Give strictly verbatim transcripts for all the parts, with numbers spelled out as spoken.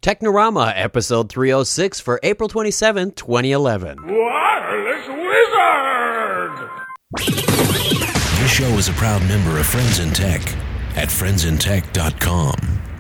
Technorama, episode three oh six for April twenty-seventh, twenty eleven. Wireless Wizard! This show is a proud member of Friends in Tech at friends in tech dot com.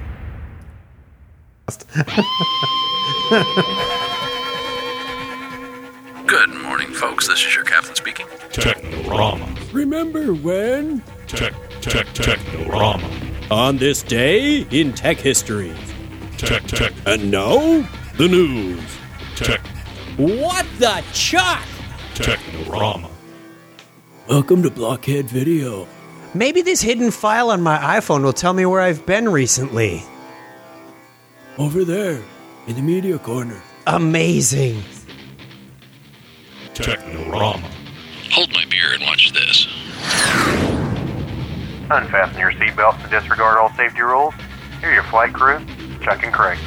Good morning, folks. This is your captain speaking. Technorama. Remember when? Tech, tech, Technorama. On this day in tech history. Tech, tech, And now, the news. tech, What the chuck? Technorama. Welcome to Blockhead Video. Maybe this hidden file on my iPhone will tell me where I've been recently. Over there, in the media corner. Amazing. Technorama. Hold my beer and watch this. Unfasten your seatbelts and disregard all safety rules. Here are your flight crew, Chuck and Craig.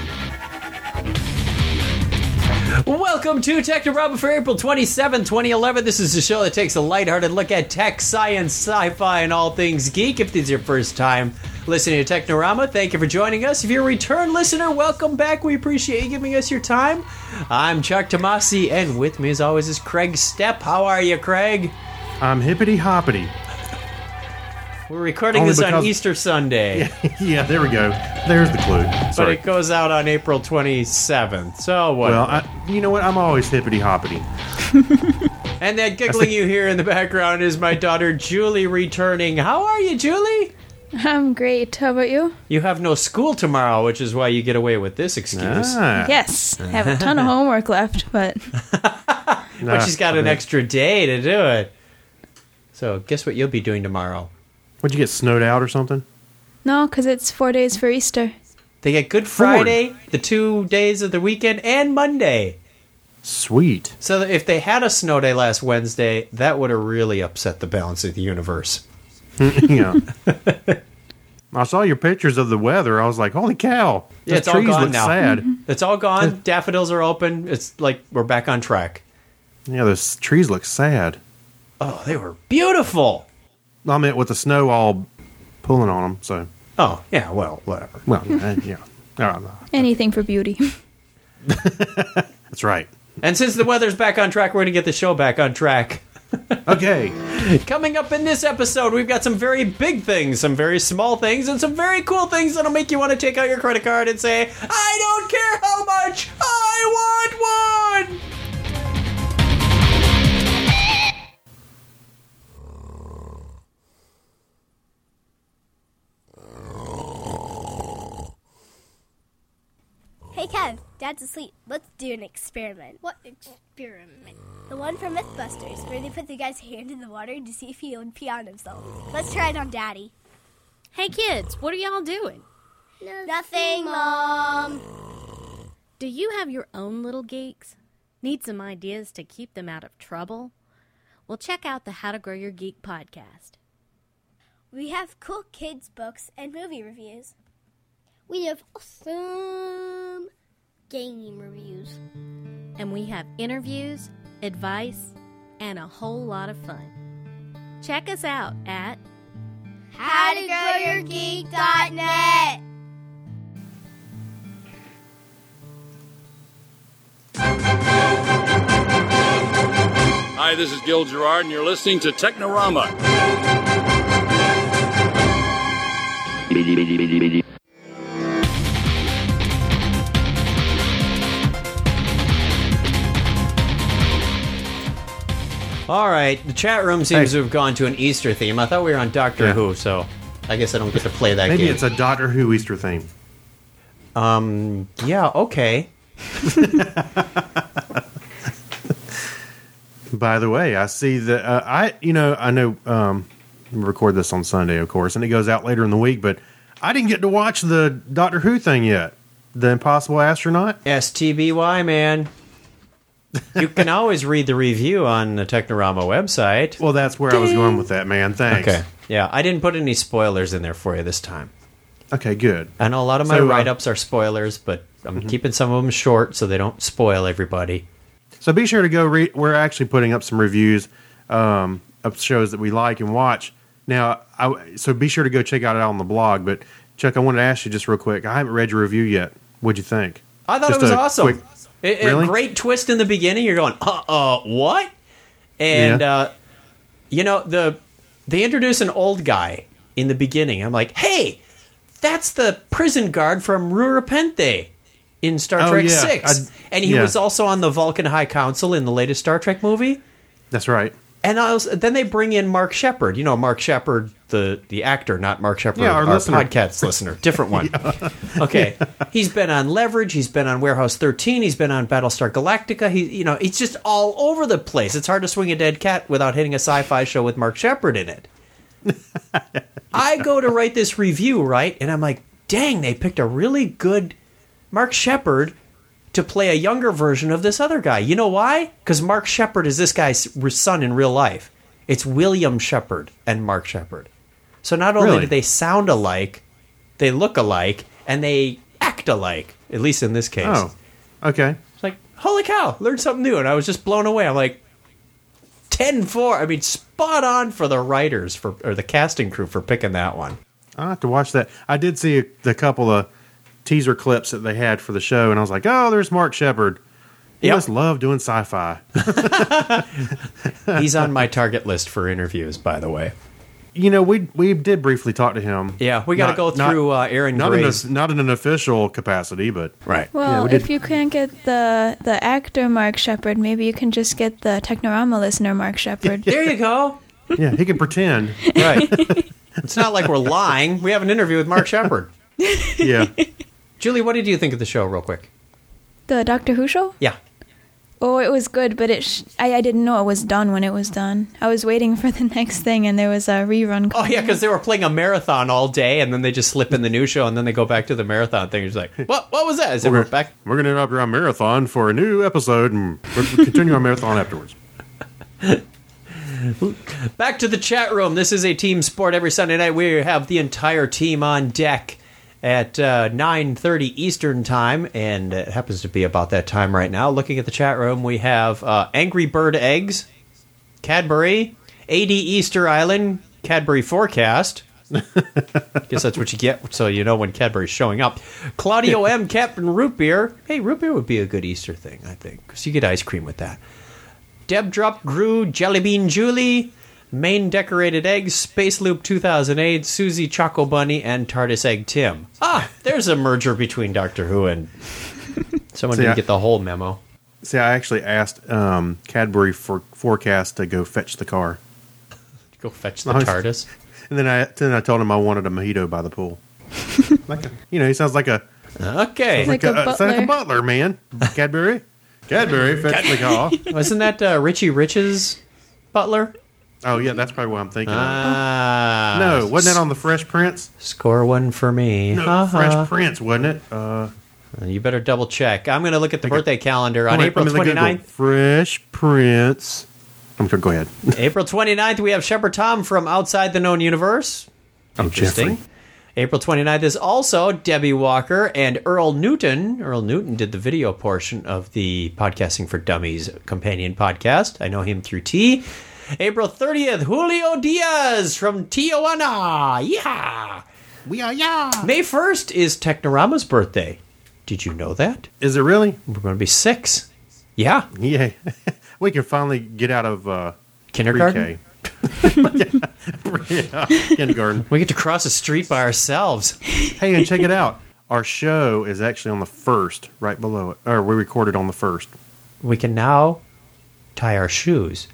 Welcome to Technorama for April twenty-seventh, twenty eleven. This is the show that takes a lighthearted look at tech, science, sci-fi, and all things geek. If this is your first time listening to Technorama, thank you for joining us. If you're a return listener, welcome back. We appreciate you giving us your time. I'm Chuck Tomasi, and with me as always is Craig Stepp. How are you, Craig? I'm hippity hoppity. We're recording Only this on because- Easter Sunday, Yeah, there we go. There's the clue. but Sorry. it goes out on April twenty-seventh. So what? Well, I, you know what? I'm always hippity hoppity. And that giggling you hear in the background is my daughter Julie returning. How are you, Julie? I'm great. How about you? You have no school tomorrow, which is why you get away with this excuse. Ah. Yes. I have a ton of homework left, but But she's got an extra day to do it. So guess what you'll be doing tomorrow? Would you get snowed out or something? no, because it's four days for Easter. They get Good Friday, the two days of the weekend, and Monday. Sweet. So if they had a snow day last Wednesday, that would have really upset the balance of the universe. Yeah. I saw your pictures of the weather. I was like, holy cow. Yeah, Those it's all trees gone look now. sad. It's all gone. Daffodils are open. It's like we're back on track. Yeah, those trees look sad. Oh, they were beautiful. I meant with the snow all pulling on them, so. Oh, yeah, well, whatever. Well, uh, yeah. Uh, Anything for beauty. That's right. And since the weather's back on track, we're going to get the show back on track. Okay. Coming up in this episode, we've got some very big things, some very small things, and some very cool things that'll make you want to take out your credit card and say, I don't care how much, I want one! Hey Kev, Dad's asleep. Let's do an experiment. What experiment? The one from Mythbusters, where they put the guy's hand in the water to see if he would pee on himself. Let's try it on Daddy. Hey kids, what are y'all doing? Nothing, Mom. Do you have your own little geeks? Need some ideas to keep them out of trouble? Well, check out the How to Grow Your Geek podcast. We have cool kids' books and movie reviews. We have awesome game reviews. And we have interviews, advice, and a whole lot of fun. Check us out at how to grow your geek dot net. Hi, this is Gil Gerard, and you're listening to Technorama. All right, the chat room seems Hey. to have gone to an Easter theme. I thought we were on Doctor Yeah. Who, so I guess I don't get to play that Maybe game. it's a Doctor Who Easter theme. Um, yeah, okay. By the way, I see that uh, I, you know, I know um, we record this on Sunday, of course, and it goes out later in the week. But I didn't get to watch the Doctor Who thing yet. The Impossible Astronaut. S T B Y, man. You can always read the review on the Technorama website. Well, that's where I was going with that, man. Thanks. Okay. Yeah, I didn't put any spoilers in there for you this time. Okay, good. I know a lot of my So, uh, write-ups are spoilers, but I'm Mhm. keeping some of them short so they don't spoil everybody. So be sure to go read. We're actually putting up some reviews um, of shows that we like and watch. Now, I, so be sure to go check out it on the blog. But Chuck, I wanted to ask you just real quick. I haven't read your review yet. What'd you think? I thought Just it was a awesome. quick- A, Really? a great twist in the beginning. You're going, uh, uh what? And Yeah. uh, you know the they introduce an old guy in the beginning. I'm like, hey, that's the prison guard from Rurapente in Star Oh, Trek yeah. Six, I- and he yeah. was also on the Vulcan High Council in the latest Star Trek movie. That's right. And I was, then they bring in Mark Shepard. You know, Mark Shepard, the the actor, not Mark Shepard, Yeah, our listener. podcast listener, different one. Okay, he's been on Leverage. He's been on Warehouse thirteen. He's been on Battlestar Galactica. He, you know, he's just all over the place. It's hard to swing a dead cat without hitting a sci-fi show with Mark Shepard in it. I go to write this review, right, and I'm like, dang, they picked a really good Mark Shepard to play a younger version of this other guy. You know why? Because Mark Shepard is this guy's son in real life. It's William Shepard and Mark Shepard. So not only Really? do they sound alike, they look alike, and they act alike, at least in this case. Oh, okay. It's like, holy cow, learned something new. And I was just blown away. I'm like, ten four. I mean, spot on for the writers for or the casting crew for picking that one. I'll have to watch that. I did see a, a couple of teaser clips that they had for the show, and I was like, oh, there's Mark Shepard. He Yep. must love doing sci-fi. He's on my target list for interviews, by the way. You know, we we did briefly talk to him. Yeah, we got to Not- go not- through uh, Aaron Not in, Gray's. a, not in an official capacity, but right. Well, Yeah, we did- if you can't get the the actor Mark Shepard, maybe you can just get the Technorama listener Mark Shepard. There you go. yeah, he can pretend. Right. It's not like we're lying. We have an interview with Mark Shepard. Yeah. Julie, what did you think of the show, real quick? The Doctor Who show? Yeah. Oh, it was good, but it sh- I, I didn't know it was done when it was done. I was waiting for the next thing, and there was a rerun. Oh, yeah, because they were playing a marathon all day, and then they just slip in the new show, and then they go back to the marathon thing. It's like, what What was that? Is it We're, we're back? we're going to interrupt our marathon for a new episode, and we'll continue our marathon afterwards. Back to the chat room. This is a team sport. Every Sunday night, we have the entire team on deck at uh, nine thirty Eastern Time, and it happens to be about that time right now. Looking at the chat room, we have uh, Angry Bird Eggs, Cadbury, A D Easter Island, Cadbury Forecast. Guess that's what you get, so you know when Cadbury's showing up. Claudio M, Captain Root Beer. Hey, root beer would be a good Easter thing, I think, because you get ice cream with that. Deb Drop, Gru, Jellybean Julie, Main Decorated Eggs, Space Loop two thousand eight, Susie Choco Bunny, and TARDIS Egg Tim. Ah, there's a merger between Doctor Who and someone See, didn't I- get the whole memo. See, I actually asked um, Cadbury for Forecast to go fetch the car. Go fetch the I was- TARDIS. And then I then I told him I wanted a mojito by the pool. Like a, you know, he sounds like a Okay. Like a, a uh, sounds like a butler. butler, man. Cadbury, Cadbury, fetch the car. Wasn't that uh, Richie Rich's butler? Oh yeah, that's probably what I'm thinking. Ah. of. No, wasn't that on the Fresh Prince? Score one for me. No, Uh-huh. Fresh Prince, wasn't it? Uh, You better double check. I'm going to look at the Okay. birthday calendar on wait, April let me look at Google. twenty-ninth. Fresh Prince. I'm sorry, go ahead. April twenty-ninth, we have Shepard Tom from Outside the Known Universe. Oh, Interesting. Jeffrey. April twenty-ninth is also Debbie Walker and Earl Newton. Earl Newton did the video portion of the Podcasting for Dummies companion podcast. I know him through T. April thirtieth, Julio Diaz from Tijuana. Yeah. We are yeah. May first is Technorama's birthday. Did you know that? Is it really? We're going to be six. Yeah. Yeah. We can finally get out of uh, Kindergarten? pre-K. yeah, kindergarten. We get to cross the street by ourselves. Hey, and check it out. Our show is actually on the first, right below it. Or we recorded on the first. We can now tie our shoes.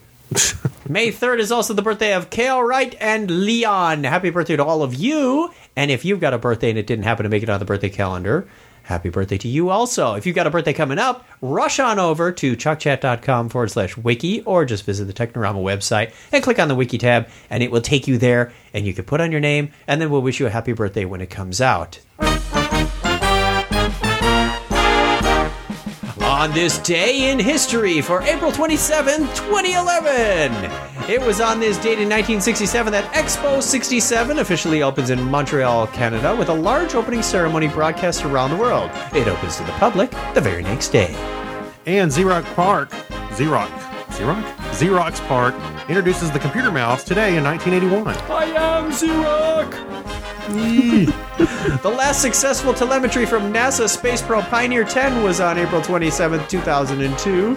May third is also the birthday of Kale Wright and Leon. Happy birthday to all of you. And if you've got a birthday and it didn't happen to make it on the birthday calendar, happy birthday to you also. If you've got a birthday coming up, rush on over to chuckchat.com forward slash wiki or just visit the Technorama website and click on the wiki tab and it will take you there and you can put on your name and then we'll wish you a happy birthday when it comes out. On this day in history for April twenty-seventh, twenty eleven. It was on this date in nineteen sixty-seven that Expo sixty-seven officially opens in Montreal, Canada, with a large opening ceremony broadcast around the world. It opens to the public the very next day. And Xerox Park, Xerox, Xerox? Xerox Park introduces the computer mouse today in nineteen eighty-one. I am Xerox! The last successful telemetry from NASA space probe Pioneer ten was on April twenty-seventh, two thousand two.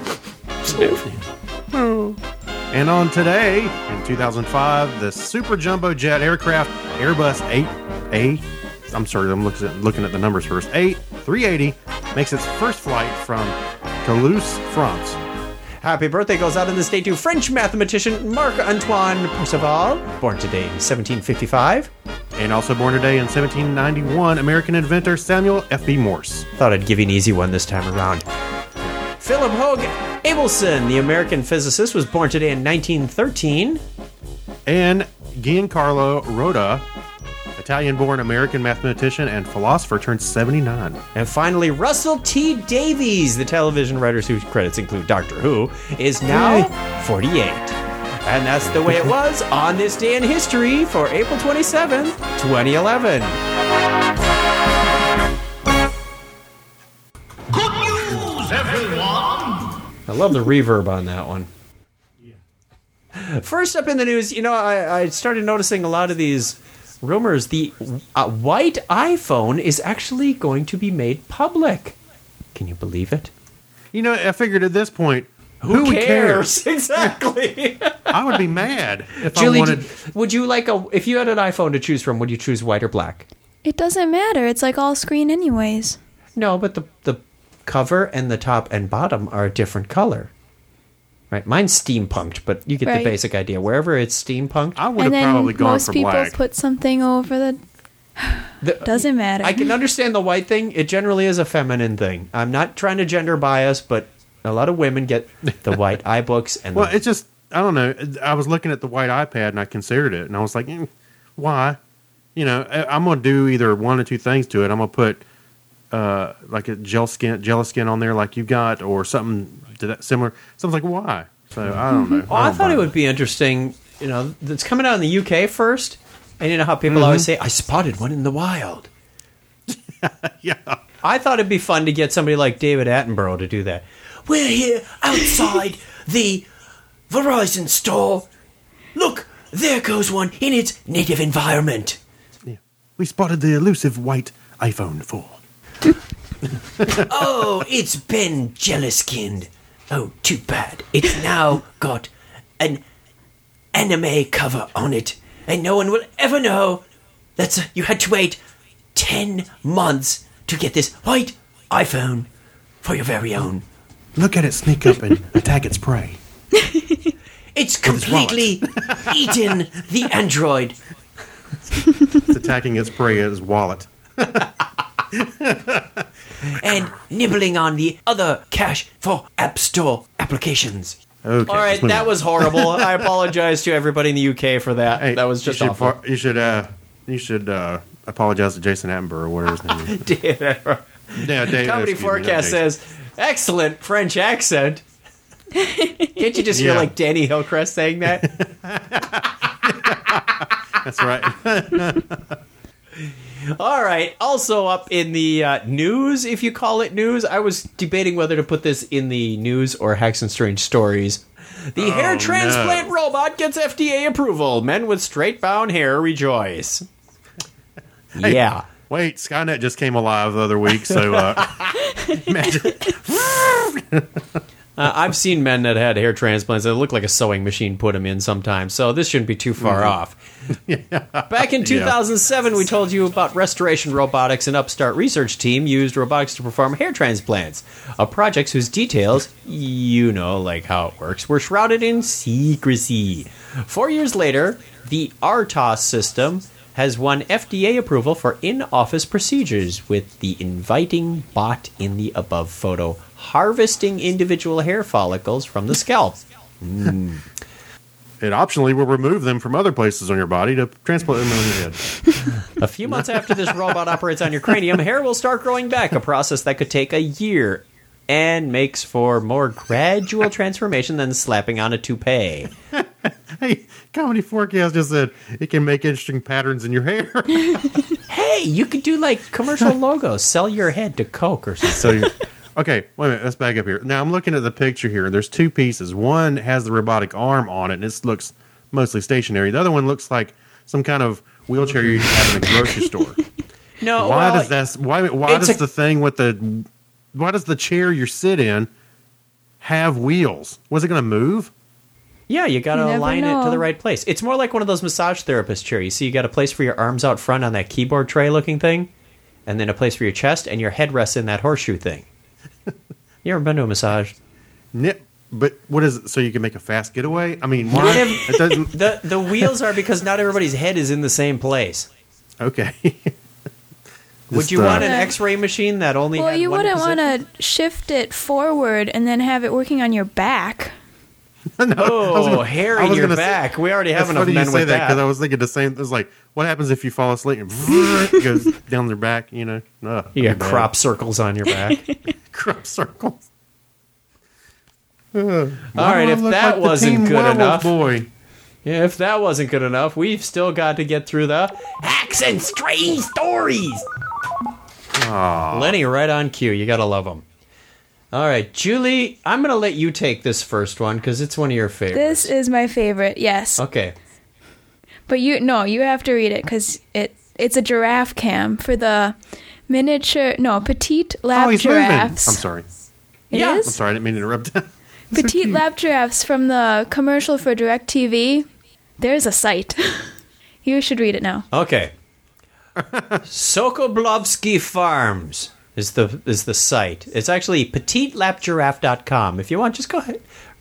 And on today, in two thousand five, the super jumbo jet aircraft Airbus eight A, I'm sorry, I'm looking at, looking at the numbers first, A three eighty makes its first flight from Toulouse, France. Happy birthday goes out in this day to French mathematician Marc-Antoine Perceval, born today in seventeen fifty-five. And also born today in seventeen ninety-one, American inventor Samuel F B Morse. Thought I'd give you an easy one this time around. Philip Hoag Abelson, the American physicist, was born today in nineteen thirteen. And Giancarlo Roda, Italian-born American mathematician and philosopher, turned seventy-nine. And finally, Russell T. Davies, the television writer whose credits include Doctor Who, is now forty-eight. And that's the way it was on this day in history for April twenty-seventh, twenty eleven. Good news, everyone! I love the reverb on that one. First up in the news, you know, I, I started noticing a lot of these rumors. The uh, white iPhone is actually going to be made public. Can you believe it? You know, I figured at this point, who, who cares? cares? Exactly. I would be mad if Julie, I wanted. did- would you like a? If you had an iPhone to choose from, would you choose white or black? It doesn't matter. It's like all screen anyways. No, but the the cover and the top and bottom are a different color. Right, mine's steampunked, but you get Right. the basic idea. Wherever it's steampunked, I would And have then probably gone most for people black. put something over the... The- Doesn't matter. I can understand the white thing. It generally is a feminine thing. I'm not trying to gender bias, but a lot of women get the white iBooks and Well, the, it's just, I don't know. I was looking at the white iPad and I considered it, and I was like, mm, why? You know, I- I'm going to do either one or two things to it. I'm going to put uh, like a gel skin, gel skin on there like you got, or something to that similar. So I was like, why? So I don't know. Oh, I don't thought buy it would be interesting. You know, it's coming out in the U K first, and you know how people always say, "I spotted one in the wild." Yeah. I thought it'd be fun to get somebody like David Attenborough to do that. We're here outside the Verizon store. Look, there goes one in its native environment. Yeah. We spotted the elusive white iPhone four. Oh, it's been jelly-skinned. Oh, too bad. It's now got an anime cover on it, and no one will ever know that you had to wait ten months to get this white iPhone for your very own. Look at it sneak up and attack its prey. It's completely eaten the Android. It's attacking its prey at its wallet. And nibbling on the other cache for App Store applications. Okay. All right, let's move that on. was horrible. I apologize to everybody in the U K for that. Hey, that was just you should, awful. par- you should, uh, you should uh, apologize to Jason Attenborough or whatever his name is. Yeah, Dave, Comedy excuse me, Forecast not Jason. says, excellent French accent. Can't you just hear Yeah. like Danny Hillcrest saying that? That's right. All right. Also up in the uh, news, if you call it news, I was debating whether to put this in the news or Hacks and Strange Stories. The Oh, hair transplant no. robot gets F D A approval. Men with straight bound hair rejoice. Hey, Yeah. Wait, Skynet just came alive the other week, so uh, imagine. Uh, I've seen men that had hair transplants that look like a sewing machine put them in sometimes, so this shouldn't be too far Mhm. off. Back in two thousand seven, we told you about Restoration Robotics. An upstart research team used robotics to perform hair transplants, a project whose details, you know, like how it works, were shrouded in secrecy. Four years later, the R T O S system has won F D A approval for in-office procedures with the inviting bot in the above photo harvesting individual hair follicles from the scalp. Mm. It optionally will remove them from other places on your body to transplant them on your head. A few months after this robot operates on your cranium, hair will start growing back, a process that could take a year and makes for more gradual transformation than slapping on a toupee. Hey, Comedy Forecast just said it can make interesting patterns in your hair. Hey, you could do like commercial logos, sell your head to Coke or something. So you okay, wait a minute, let's back up here. Now I'm looking at the picture here. There's two pieces. One has the robotic arm on it, and it looks mostly stationary. The other one looks like some kind of wheelchair you have in a grocery store. No, why well, does that? Why? Why does a- the thing with the? Why does the chair you sit in have wheels? Was it going to move? Yeah, you got to You never align it to know. the right place. It's more like one of those massage therapist chairs. You see, you got a place for your arms out front on that keyboard tray looking thing, and then a place for your chest, and your head rests in that horseshoe thing. You ever been to a massage? Nip. But what is it? So you can make a fast getaway? I mean, why? Not It doesn't. The the wheels are because not everybody's head is in the same place. Okay. Would Just, you uh, want an X-ray machine that only? Well, had you one wouldn't position? want to shift it forward and then have it working on your back. no, I was Oh, gonna- hair I in was your gonna say- back. We already have That's enough funny men you say with that that. because I was thinking the same. It's like, what happens if you fall asleep and it goes down their back? You know, Ugh, You got bad. crop circles on your back. crop circles. All right, if that wasn't good enough, boy. Yeah, if that wasn't good enough, we've still got to get through the hacks and strange stories. Aw. Lenny, right on cue. You gotta love them. All right, Julie, I'm gonna let you take this first one because it's one of your favorites. This is my favorite, yes. Okay. But you no, you have to read it because it it's a giraffe cam for the miniature no petite lab Oh, he's moving. I'm giraffes. sorry. It Yeah. I'm is? sorry. I didn't mean to interrupt. Petite lab giraffes from the commercial for DirecTV. There's a site. You should read it now. Okay. Sokolowski Farms is the is the site. It's actually petite lap giraffe dot com. If you want, just go ahead,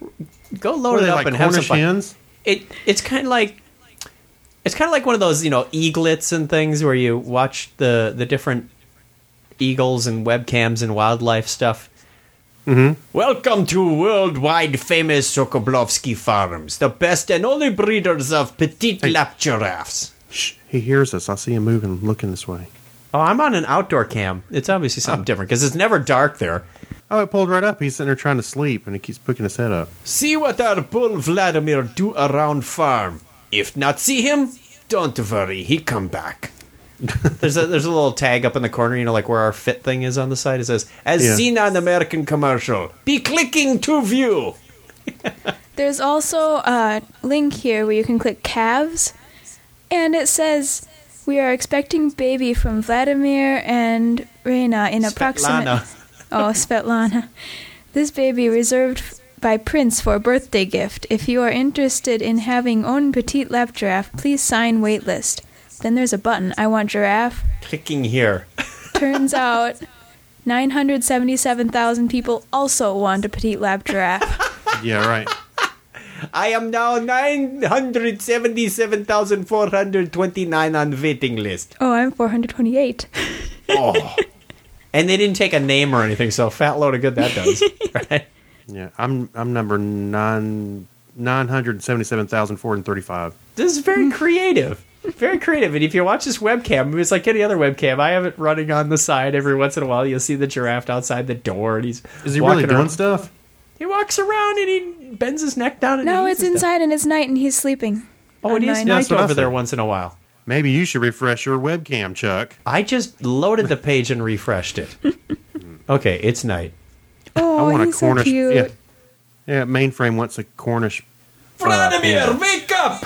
go load What are it they, up like and have some Cornish fun. hens? It it's kind of like it's kind of like one of those, you know, eaglets and things where you watch the the different eagles and webcams and wildlife stuff. Mm-hmm. Welcome to worldwide famous Sokolowski Farms, the best and only breeders of petite Hey. lap giraffes. Shh, he hears us. I see him moving, looking this way. Oh, I'm on an outdoor cam. It's obviously something different because it's never dark there. Oh, it pulled right up. He's sitting there trying to sleep, and he keeps picking his head up. See what our bull Vladimir do around farm. If not see him, don't worry, he come back. there's a there's a little tag up in the corner, you know, like where our fit thing is on the side. It says, "As Yeah. seen on American commercial, be clicking to view." There's also a link here where you can click calves, and it says we are expecting baby from Vladimir and Reina in approximate. Svetlana. Oh, Svetlana. This baby reserved f- by Prince for a birthday gift. If you are interested in having own petite lap giraffe, please sign waitlist. Then there's a button. I want giraffe. Clicking here. Turns out nine hundred seventy-seven thousand people also want a petite lap giraffe. Yeah, right. I am now nine hundred seventy-seven thousand four hundred twenty-nine on the waiting list. Oh, I'm four hundred twenty-eight. Oh. And they didn't take a name or anything, so fat load of good that does. Right? Yeah, I'm I'm number nine nine hundred seventy seven thousand four hundred thirty five. This is very creative. Very creative. And if you watch this webcam, it's like any other webcam. I have it running on the side every once in a while. You'll see the giraffe outside the door, and he's Is he walking really doing around. stuff? He walks around and he bends his neck down. And No, he it's eats his stuff. inside and it's night and he's sleeping. Oh, it on is nine. night That's what I over there said. once in a while. Maybe you should refresh your webcam, Chuck. I just loaded the page and refreshed it. Okay, it's night. Oh, I want he's a Cornish. so cute. Yeah, yeah, mainframe wants a Cornish. Vladimir, Uh, wake up!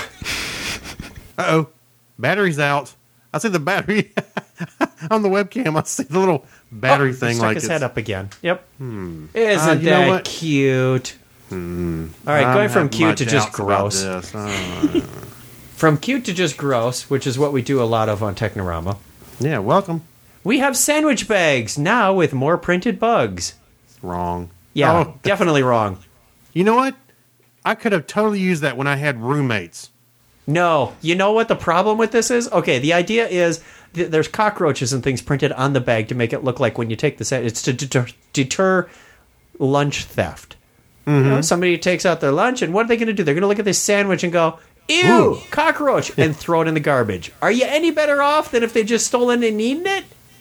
Uh oh, battery's out. I see the battery on the webcam. I see the little battery Oh, thing. stuck like his it's, head up again. Yep. Hmm. Isn't Uh, you know that what? cute? Hmm. All right, I'm going from having my cute to just doubts about gross. this. Uh, From cute to just gross, which is what we do a lot of on Technorama. yeah, welcome. We have sandwich bags now with more printed bugs. Wrong. Yeah, Oh. definitely wrong. You know what? I could have totally used that when I had roommates. No, you know what the problem with this is? Okay, the idea is th- there's cockroaches and things printed on the bag to make it look like when you take the sa- it's to deter, deter lunch theft. You know, somebody takes out their lunch, and what are they going to do? They're going to look at this sandwich and go, "Ew, Ooh. cockroach," and throw it in the garbage. Are you any better off than if they just stolen and eaten it?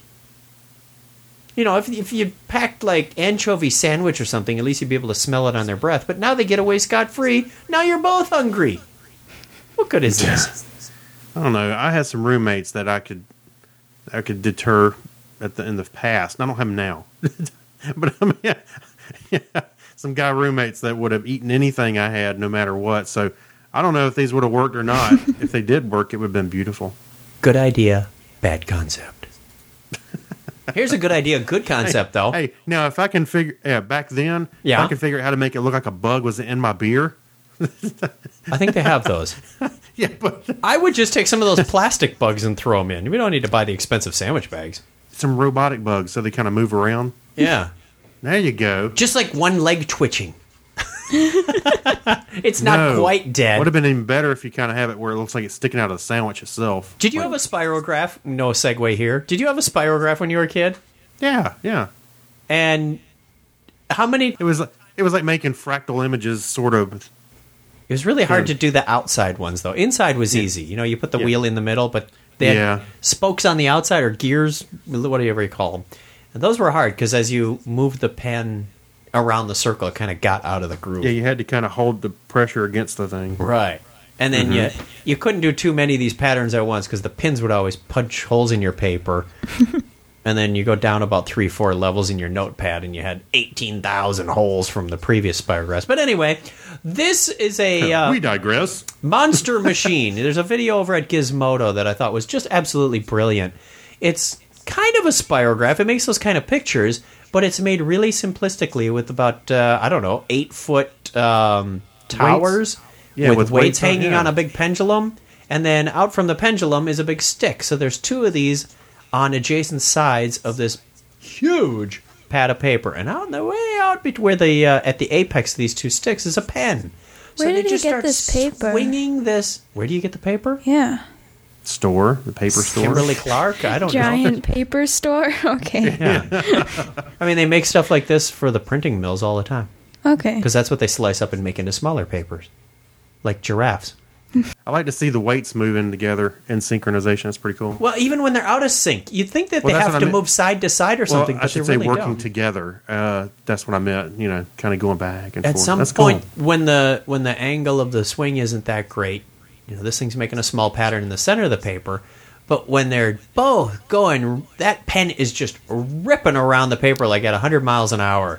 You know, if if you packed like anchovy sandwich or something, at least you'd be able to smell it on their breath. But now they get away scot free. Now you're both hungry. What good is this? I don't know. I had some roommates that I could I could deter at the in the past. I don't have them now, but I mean, yeah, yeah, some guy roommates that would have eaten anything I had, no matter what. So I don't know if these would have worked or not. If they did work, it would have been beautiful. Good idea, bad concept. Here's a good idea, good concept, hey, though. Hey, now if I can figure, yeah, back then, Yeah. if I can figure out how to make it look like a bug was in my beer. I think they have those. Yeah, but I would just take some of those plastic bugs and throw them in. We don't need to buy the expensive sandwich bags. some robotic bugs, so they kind of move around. Yeah. There you go. Just like one leg twitching. It's not No. quite dead. Would have been even better if you kind of have it where it looks like it's sticking out of the sandwich itself. Did you have a spirograph? No segue here. Did you have a spirograph when you were a kid? Yeah, yeah. And how many? It was it was like making fractal images, sort of. It was really hard Yeah. to do the outside ones, though. Inside was easy. You know, you put the Yeah. wheel in the middle, but they had Yeah. spokes on the outside or gears, whatever you call them. And those were hard because as you moved the pen around the circle, it kind of got out of the groove. Yeah, you had to kind of hold the pressure against the thing. Right. And then Mhm. you you couldn't do too many of these patterns at once because the pins would always punch holes in your paper. And then you go down about three, four levels in your notepad, and you had eighteen thousand holes from the previous spirographs. But anyway, this is a uh, we digress. monster machine. There's a video over at Gizmodo that I thought was just absolutely brilliant. It's kind of a spirograph. It makes those kind of pictures, but it's made really simplistically with about uh, I don't know eight foot um, towers Yeah, with, with weights weights on- hanging yeah. on a big pendulum, and then out from the pendulum is a big stick. So there's two of these on adjacent sides of this huge pad of paper, and out in the way out bet- where the uh, at the apex of these two sticks is a pen. Where so they did you just get start this paper? Swinging this. Where do you get the paper? Yeah. Store, the paper store. Kimberly Clark. I don't know. Giant paper store? Okay. Yeah. I mean, they make stuff like this for the printing mills all the time. Okay. Because that's what they slice up and make into smaller papers, like giraffes. I like to see the weights moving together in synchronization. That's pretty cool. Well, even when they're out of sync, you'd think that Well, they that's have what to I meant. move side to side or Well, something, I but should they say really working don't. together. Uh, that's what I meant. You know, kind of going back and At forth. some That's point, cool. when the when the angle of the swing isn't that great, you know, this thing's making a small pattern in the center of the paper. But when they're both going, that pen is just ripping around the paper like at one hundred miles an hour.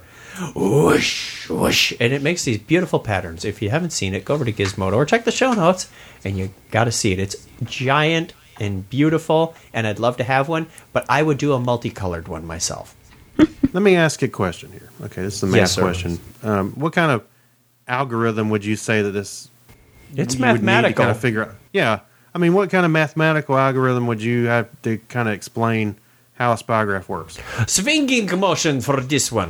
Whoosh, whoosh. And it makes these beautiful patterns. If you haven't seen it, go over to Gizmodo or check the show notes, and you got to see it. It's giant and beautiful, and I'd love to have one, but I would do a multicolored one myself. Let me ask you a question here. Okay, this is a math Yes, sir. question. Um, what kind of algorithm would you say that this? It's you would need to mathematical. kind of figure out. Yeah, I mean, what kind of mathematical algorithm would you have to kind of explain how a spirograph works? Swinging motion for this one.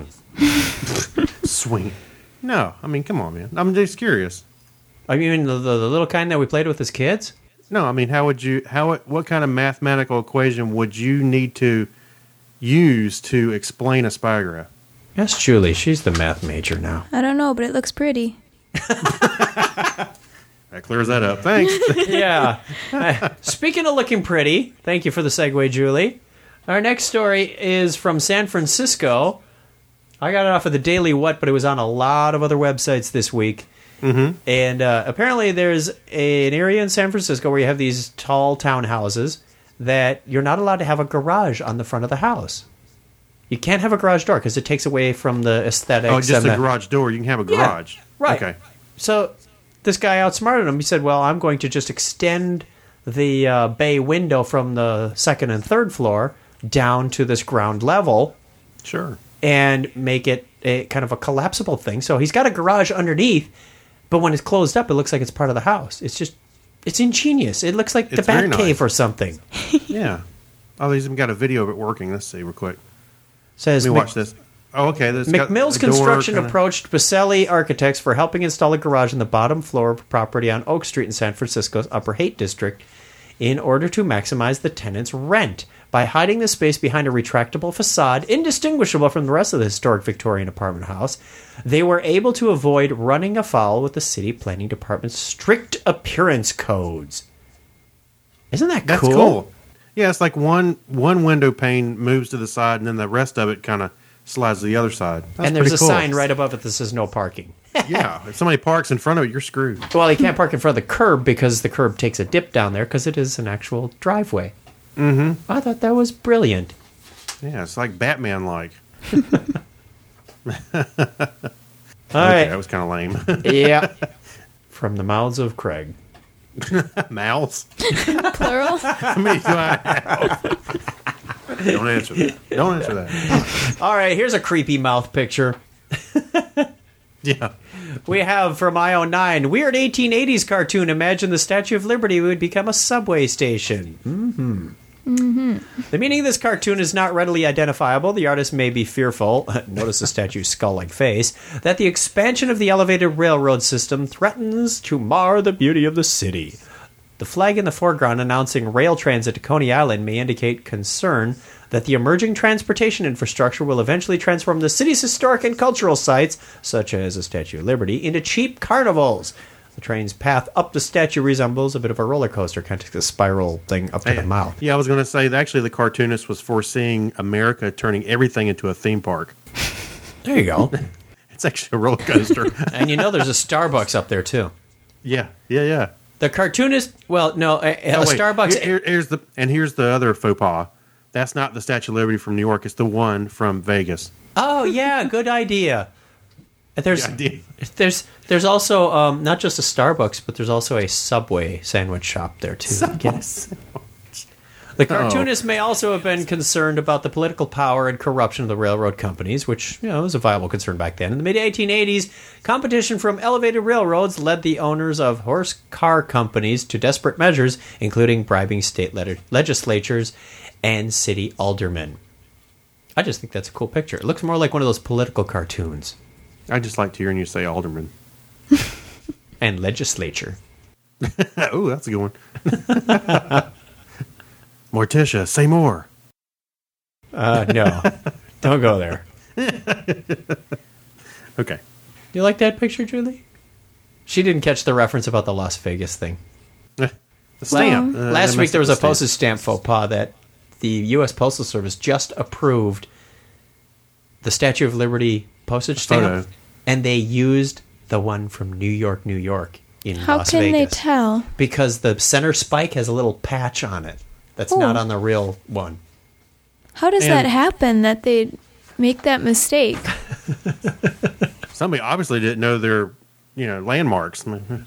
Swing. No, I mean, come on, man. I'm just curious. I mean, the, the, the little kind that we played with as kids? No, I mean, how would you? How? What kind of mathematical equation would you need to use to explain a spirograph? Yes, Julie. She's the math major now. I don't know, but it looks pretty. That clears that up. Thanks. Yeah. Uh, speaking of looking pretty, thank you for the segue, Julie. Our next story is from San Francisco. I got it off of the Daily What, but it was on a lot of other websites this week. Mm-hmm. And uh, apparently there's a, an area in San Francisco where you have these tall townhouses that you're not allowed to have a garage on the front of the house. You can't have a garage door because it takes away from the aesthetics. Oh, just and a the- garage door. You can have a Yeah, garage. right. Okay. So this guy outsmarted him. He said, well, I'm going to just extend the uh, bay window from the second and third floor down to this ground level. Sure. And make it a kind of a collapsible thing. So he's got a garage underneath, but when it's closed up, it looks like it's part of the house. It's just, it's ingenious. It looks like the It's very Bat nice. Cave or something. Yeah. Oh, he's even got a video of it working. Let's see real quick. Says Let me Mc- watch this. Oh, okay. This got McMill's a door Construction kinda- approached Baselli Architects for helping install a garage on the bottom floor of a property on Oak Street in San Francisco's Upper Haight District in order to maximize the tenant's rent by hiding the space behind a retractable facade indistinguishable from the rest of the historic Victorian apartment house. They were able to avoid running afoul with the city planning department's strict appearance codes. Isn't that That's cool? cool. Yeah, it's like one one window pane moves to the side, and then the rest of it kind of slides to the other side. That's And there's a pretty cool. sign right above it that says no parking. Yeah, if somebody parks in front of it, you're screwed. Well, he can't park in front of the curb because the curb takes a dip down there because it is an actual driveway. Mm-hmm. I thought that was brilliant. Yeah, it's like Batman-like. All Okay, right. that was kind of lame. Yeah. From the mouths of Craig. Mouths? Plural? How many do I have? Don't answer that. Don't answer that. All right, here's a creepy mouth picture. Yeah. We have from I oh nine, weird eighteen eighties cartoon. Imagine the Statue of Liberty would become a subway station. Mm-hmm. Mm-hmm. The meaning of this cartoon is not readily identifiable. The artist may be fearful, notice the statue's skull-like face, that the expansion of the elevated railroad system threatens to mar the beauty of the city. The flag in the foreground announcing rail transit to Coney Island may indicate concern that the emerging transportation infrastructure will eventually transform the city's historic and cultural sites, such as the Statue of Liberty, into cheap carnivals. The train's path up the statue resembles a bit of a roller coaster, kind of like a spiral thing up to the mouth. Yeah, I was going to say, that actually the cartoonist was foreseeing America turning everything into a theme park. There you go. It's actually a roller coaster. And you know there's a Starbucks up there, too. Yeah, yeah, yeah. The cartoonist, well, no, a, a Oh, wait. Starbucks... Here- here- here's the, and here's the other faux pas. That's not the Statue of Liberty from New York. It's the one from Vegas. Oh, yeah, good idea. There's, Good idea. there's, there's also um, not just a Starbucks, but there's also a Subway sandwich shop there, too. Yes. The cartoonist may also have been concerned about the political power and corruption of the railroad companies, which, you know, was a viable concern back then. In the mid eighteen eighties, competition from elevated railroads led the owners of horse car companies to desperate measures, including bribing state le- legislatures and city aldermen. I just think that's a cool picture. It looks more like one of those political cartoons. I just like hearing you say alderman. And legislature. Oh, that's a good one. Morticia, say more. Uh, no. Don't go there. Okay. Do you like that picture, Julie? She didn't catch the reference about the Las Vegas thing. The stamp. Uh, Last they week messed there up was the a stamp. postage stamp faux pas that the U S Postal Service just approved the Statue of Liberty postage stamp, photo. and they used the one from New York, New York in How Las can they Vegas. tell? Because the center spike has a little patch on it that's Oh. not on the real one. How does And- that happen that they make that mistake? Somebody obviously didn't know their, you know, landmarks.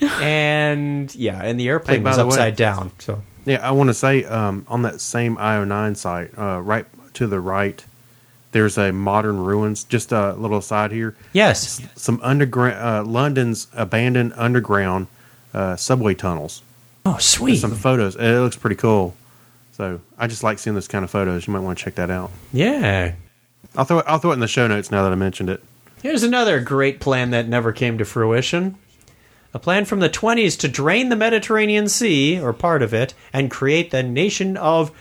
And yeah, and the airplane Hey, by was the way- upside down. So Yeah, I want to say um, on that same I oh nine site, uh, right to the right, there's a modern ruins. Just a little aside here. yes, Some underground, uh, London's abandoned underground uh, subway tunnels. oh sweet, Some photos. It looks pretty cool. So I just like seeing this kind of photos. You might want to check that out. yeah. I'll throw it, I'll throw it in the show notes now that I mentioned it. Here's another great plan that never came to fruition. A plan from the twenties to drain the Mediterranean Sea, or part of it, and create the nation of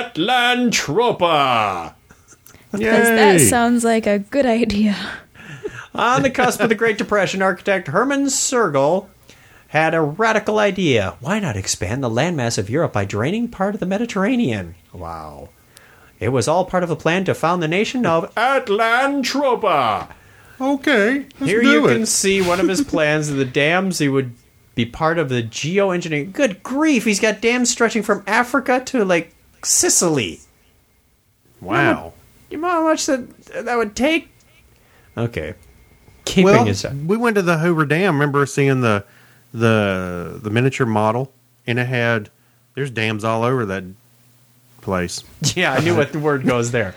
Atlantropa. Because that sounds like a good idea. On the cusp of the Great Depression, architect Hermann Sergel had a radical idea. Why not expand the landmass of Europe by draining part of the Mediterranean? Wow. It was all part of a plan to found the nation of Atlantropa. Okay. Here you can see one of his plans of the dams. He would be part of the geoengineering. Good grief, he's got dams stretching from Africa to, like, Sicily. Wow. You know how much that, that would take? Okay. Keeping Well, his... we went to the Hoover Dam. Remember seeing the the the miniature model, and it had there's dams all over that place. Yeah, I knew what the word goes there.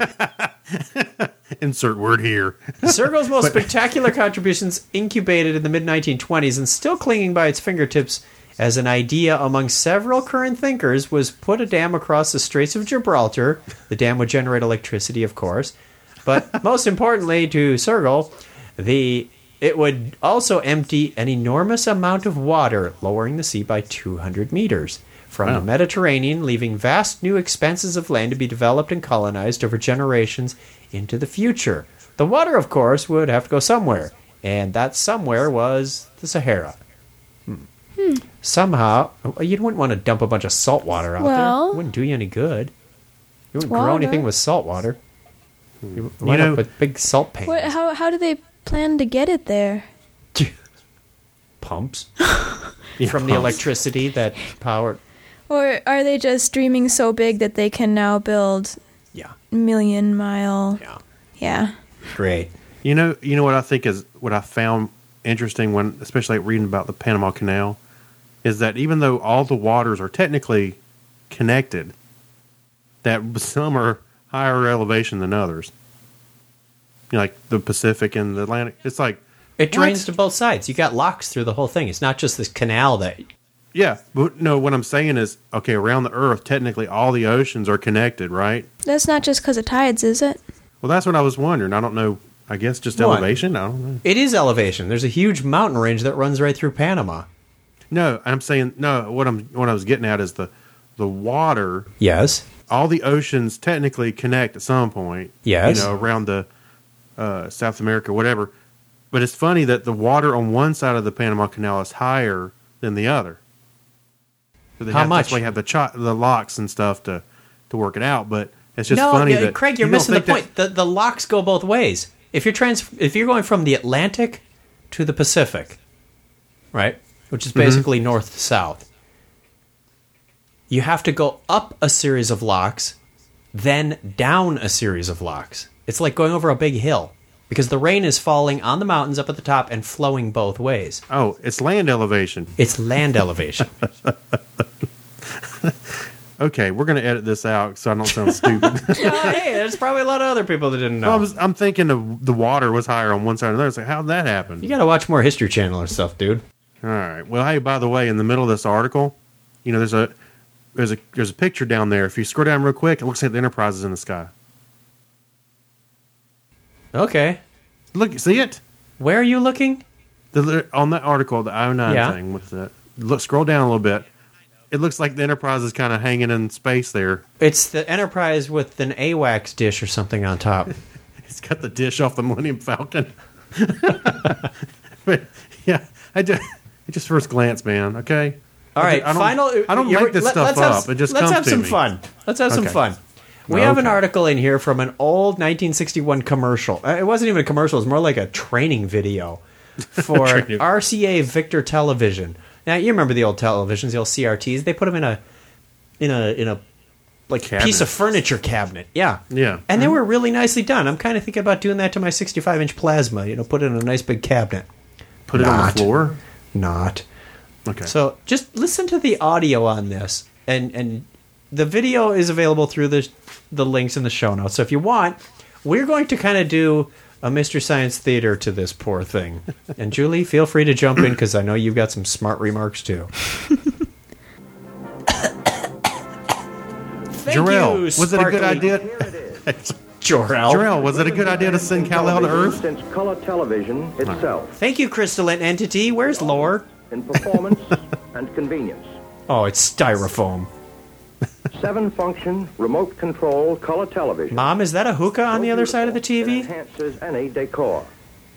Insert word here. Sergel's most But- spectacular contributions incubated in the mid nineteen twenties and still clinging by its fingertips as an idea among several current thinkers was put a dam across the Straits of Gibraltar. The dam would generate electricity, of course. But most importantly to Sergel, the it would also empty an enormous amount of water, lowering the sea by two hundred meters from Wow. the Mediterranean, leaving vast new expanses of land to be developed and colonized over generations into the future. The water, of course, would have to go somewhere, and that somewhere was the Sahara. Hmm. Hmm. Somehow, you wouldn't want to dump a bunch of salt water out there. Well- It wouldn't do you any good. You wouldn't grow Water. anything with salt water. You You wind know- up with big salt pans. What, how how do they plan to get it there? Pumps Yeah, from the pumps. electricity that powered. Or are they just dreaming so big that they can now build Yeah. million mile? Yeah. Yeah. Great. You know, you know what I think is what I found interesting when, especially like reading about the Panama Canal. is that even though all the waters are technically connected, that some are higher elevation than others. You know, like the Pacific and the Atlantic. It's like it drains what? to both sides. You got locks through the whole thing. It's not just this canal that. Yeah, but no. What I'm saying is, okay, around the Earth, technically all the oceans are connected, right? That's not just because of tides, is it? Well, that's what I was wondering. I don't know. I guess just What? elevation. I don't know. It is elevation. There's a huge mountain range that runs right through Panama. No, I'm saying no. What I'm what I was getting at is the the water. Yes. All the oceans technically connect at some point. Yes. You know, around the uh, South America, whatever. But it's funny that the water on one side of the Panama Canal is higher than the other. So they How have, much? That's why you have the cho- the locks and stuff to to work it out. But it's just no, funny yeah, that Craig, you're you don't missing the think point. The the locks go both ways. If you're trans, if you're going from the Atlantic to the Pacific, right, which is basically Mm-hmm. north to south, you have to go up a series of locks, then down a series of locks. It's like going over a big hill because the rain is falling on the mountains up at the top and flowing both ways. That, oh, it's land elevation. It's land elevation. Okay, we're going to edit this out so I don't sound stupid. Oh, hey, there's probably a lot of other people that didn't know. I was, I'm thinking of the water was higher on one side and the other. It's like, how'd that happen? You got to watch more History Channel or stuff, dude. All right. Well, hey, by the way, in the middle of this article, you know, there's a there's a there's a picture down there. If you scroll down real quick, it looks like the Enterprise is in the sky. Okay. Look, see it? Where are you looking? The, on that article, the O nine Yeah. thing with the look. Scroll down a little bit. It looks like the Enterprise is kind of hanging in space there. It's the Enterprise with an AWACS dish or something on top. It's got the dish off the Millennium Falcon. But yeah, I just just first glance, man. Okay. All I right, just- I don't, final. I don't you're- make this let- stuff let's up. have- it just let's comes have to some me. fun. Let's have some Okay. fun. We have an Okay. article in here from an old nineteen sixty-one commercial. Uh, It wasn't even a commercial; it was more like a training video for Training. R C A Victor Television. Now you remember the old televisions, the old C R Ts. They put them in a in a in a like Cabinet. piece of furniture cabinet. Yeah, Yeah. and they were really nicely done. I'm kind of thinking about doing that to my sixty-five inch plasma. You know, put it in a nice big cabinet. Put it on Not. the floor. Not. Okay. So just listen to the audio on this, and and the video is available through the the links in the show notes. So if you want, we're going to kind of do a Mystery Science Theater to this poor thing. And Julie, feel free to jump in because I know you've got some smart remarks too. Thank Jarrell, you, was it a good Sparkly- idea? Jarrell. Jarrell, was it a good idea to send Kal-El to Earth? Since color television itself, Thank you, crystalline entity. Where's Lore? in performance and convenience. Oh, it's styrofoam. Seven function remote control color television Mom, is that a hookah on the other side of the T V? enhances any decor.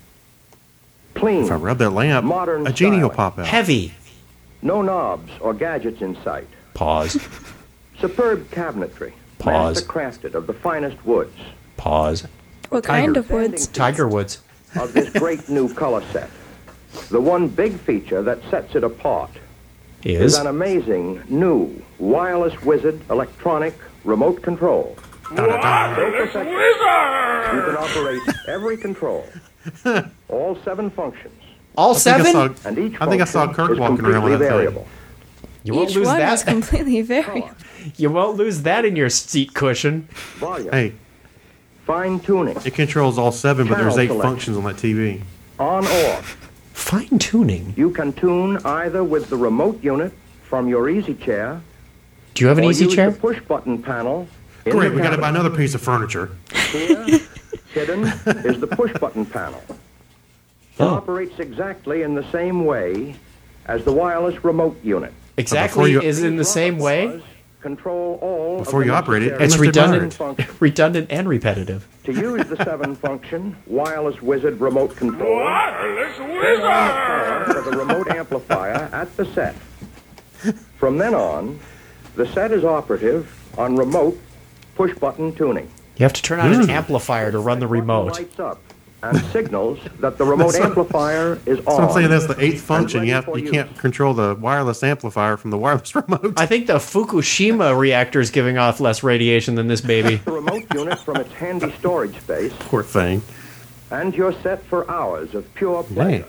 Clean, If I rub that lamp, modern a genie will styling. pop out. Heavy. No knobs or gadgets in sight. Pause. Superb cabinetry, Pause. master crafted of the finest woods Pause. What kind of woods? Tiger Woods. of this great new color set. The one big feature that sets it apart is Is an amazing new wireless wizard electronic remote control. Wireless You wizard! can operate every control, all seven functions, all I think I seven? saw- and each I think I saw function Kirk is walking around with completely that thing. variable. You won't Each lose one is that. completely variable. You won't lose that in your seat cushion. Volume, Hey, fine tuning, it controls all seven, but there's Channel eight selection. functions on that T V. on off. Fine tuning. You can tune either with the remote unit from your easy chair, Do you have an or easy use chair? the push button panel. in Great, the we got to buy cabinet. another piece of furniture. Here, hidden, is the push button panel. It Oh. operates exactly in the same way as the wireless remote unit. Exactly you- is in the same way. Control all Before of you the operate it, necessary It's Must have redundant, functions. redundant and repetitive. To use the seven function wireless wizard remote control, Wireless turn on the power wizard! for the remote amplifier at the set. From then on, the set is operative on remote push button tuning. You have to turn on an Mm. amplifier to run the remote. Lights up and signals that the remote That's what- amplifier is on. So I'm saying that's the eighth function. ready You have for you use. can't control the wireless amplifier from the wireless remote. I think the Fukushima reactor is giving off less radiation than this baby. The remote unit from its handy storage space, Poor thing. and you're set for hours of pure pleasure. Man,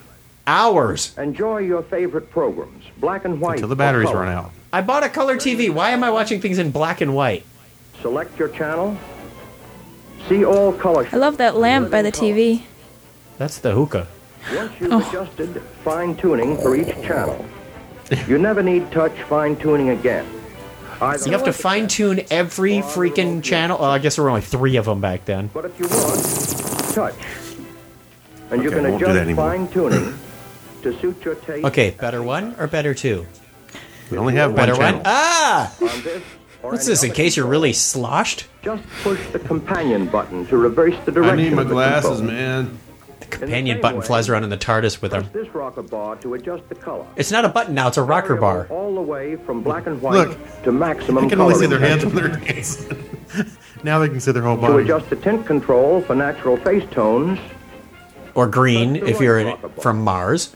Hours. Enjoy your favorite programs, black and white. Until the batteries or color. run out. I bought a color T V. Why am I watching things in black and white? Select your channel. See all color. I love that lamp by the T V. That's the hookah. Once you've Oh. adjusted fine-tuning for each channel, you never need touch fine-tuning again. Either You have to fine tune every freaking channel. Oh, I guess there were only three of them back then. But if you want, touch. And you Okay, can won't do that adjust anymore. fine-tuning to suit your taste. Okay, better one or better two? We only have Better one one. channel. Ah! On this or What's any this, in other case you're control, really sloshed? Just push the companion button to reverse the direction I need my of the glasses, control. man. The companion same button way, flies around in the TARDIS with Press a... this rocker bar to adjust the color. It's not a button now, it's a rocker bar. All the way from black and white Look, to maximum I can only color see their hands intensity. when they're dancing. Now they can see their whole To body. adjust the tint control for natural face tones, Or green, if you're in, from Mars.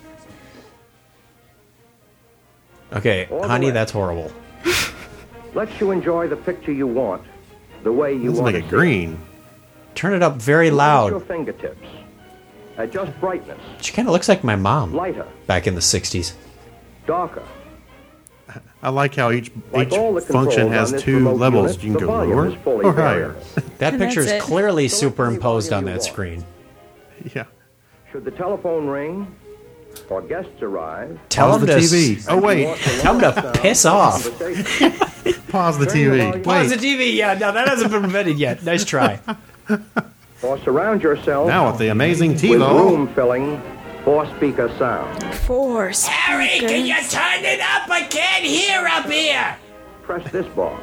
Okay, All the honey, way. that's horrible. lets you enjoy the picture you want, the way you Let's want make to it see green. Turn it up very Use your loud. fingertips. Adjust brightness. She kind of looks like my mom Lighter. back in the sixties. Darker. I like how each Like each all the function controls has on this two remote levels. unit, You can the go volume lower is fully or various. higher. That And picture that's is it. clearly Select superimposed any on volume that you want. screen. Yeah. Should the telephone ring or guests arrive, Tell Pause them the to T V. s- Oh wait, Tell them to piss off. pause the T V. Pause the Wait. T V. Yeah, no, that hasn't been invented yet. Nice try. or surround yourself Now with the amazing with TiVo. room filling four speaker sound. Four Harry, can you speakers. turn it up? I can't hear up here. Press this bar.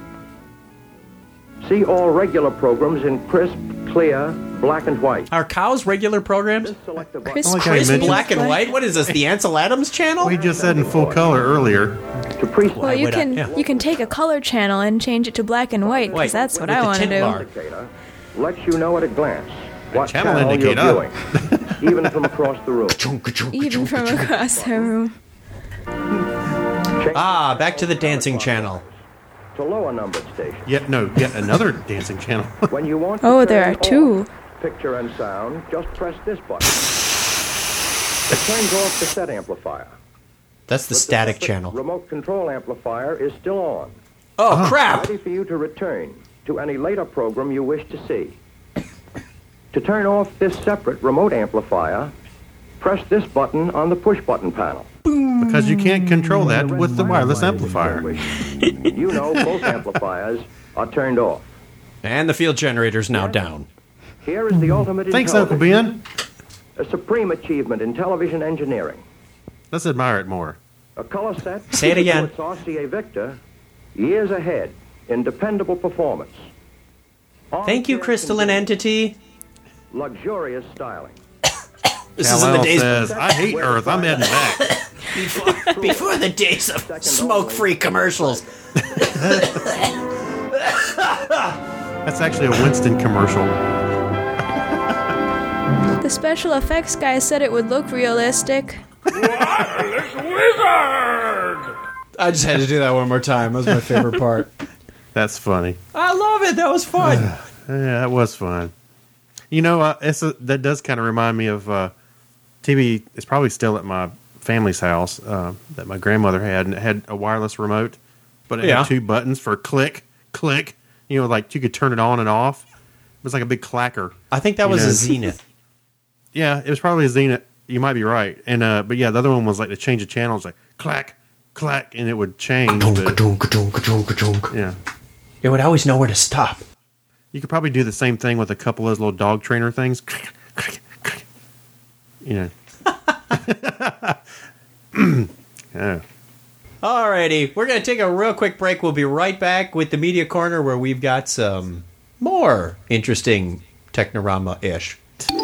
See all regular programs in crisp, clear, black and white. Are cows regular programs? Select the button. Crisp, I like how you Crisp mentioned- black and white? What is this, the Ansel Adams channel? We just said in full color earlier. To pre- Well, you would I- can yeah. you can take a color channel and change it to black and white Wait, because that's what with I the want to tint do. bar. indicator lets you know at a glance what channel channel, you're indicator. viewing, even from across the room. Even from across the room. Change Ah, back to the dancing channel. to lower numbered stations. Yet no, yet another dancing channel. When you want to Oh, turn there are off two. picture and sound, just press this button. It turns off the set amplifier. That's the But static separate channel. Remote control amplifier is still on, Oh, crap! ready for you to return to any later program you wish to see. To turn off this separate remote amplifier, press this button on the push button panel. Because you can't control that with the wireless amplifier. You know both amplifiers are turned off. And the field generator's now down. Here is the ultimate in Thanks, Uncle television, Ben. a supreme achievement in television engineering. Let's admire it more. A color set Say it again. puts R C A Victor years ahead in dependable performance. Thank you, On-chair crystalline convenience, entity. Luxurious styling. This is in the Kal-El days says, I hate Earth. I'm heading back. before, before the days of smoke-free commercials. That's actually a Winston commercial. The special effects guy said it would look realistic. Wireless wizard! I just had to do that one more time. That was my favorite part. That's funny. I love it. That was fun. Yeah, that was fun. You know, uh, it's a, that does kind of remind me of uh, T V. It's probably still at my family's house uh, that my grandmother had, and it had a wireless remote, but it Yeah. had two buttons for click, click. You know, like you could turn it on and off. It was like a big clacker. I think that You was know, a Zenith. Yeah, it was probably a Zenith. You might be right. And uh, but yeah, the other one was like to change the channels, like clack, clack, and it would change. But, yeah, It would always know where to stop. you could probably do the same thing with a couple of those little dog trainer things. You know. Yeah. Alrighty, we're going to take a real quick break. We'll be right back with the Media Corner where we've got some more interesting Technorama-ish.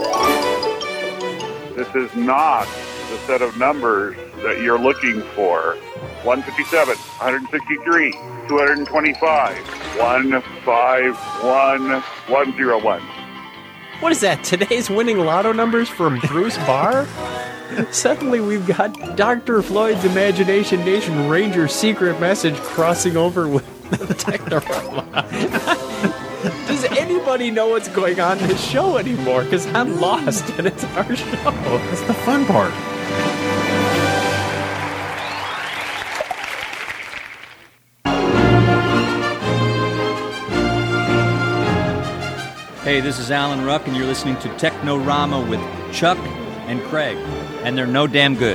This is not the set of numbers that you're looking for. one fifty-seven, one sixty-three, two twenty-five, one fifty-one, one oh one. What is that? Today's winning lotto numbers from Bruce Barr? Suddenly we've got Doctor Floyd's Imagination Nation Ranger secret message crossing over with the Technorama. Does anybody know what's going on in this show anymore? Because I'm lost and it's our show. That's the fun part. Hey, this is Alan Ruck, and you're listening to Technorama with Chuck and Craig, and they're no damn good.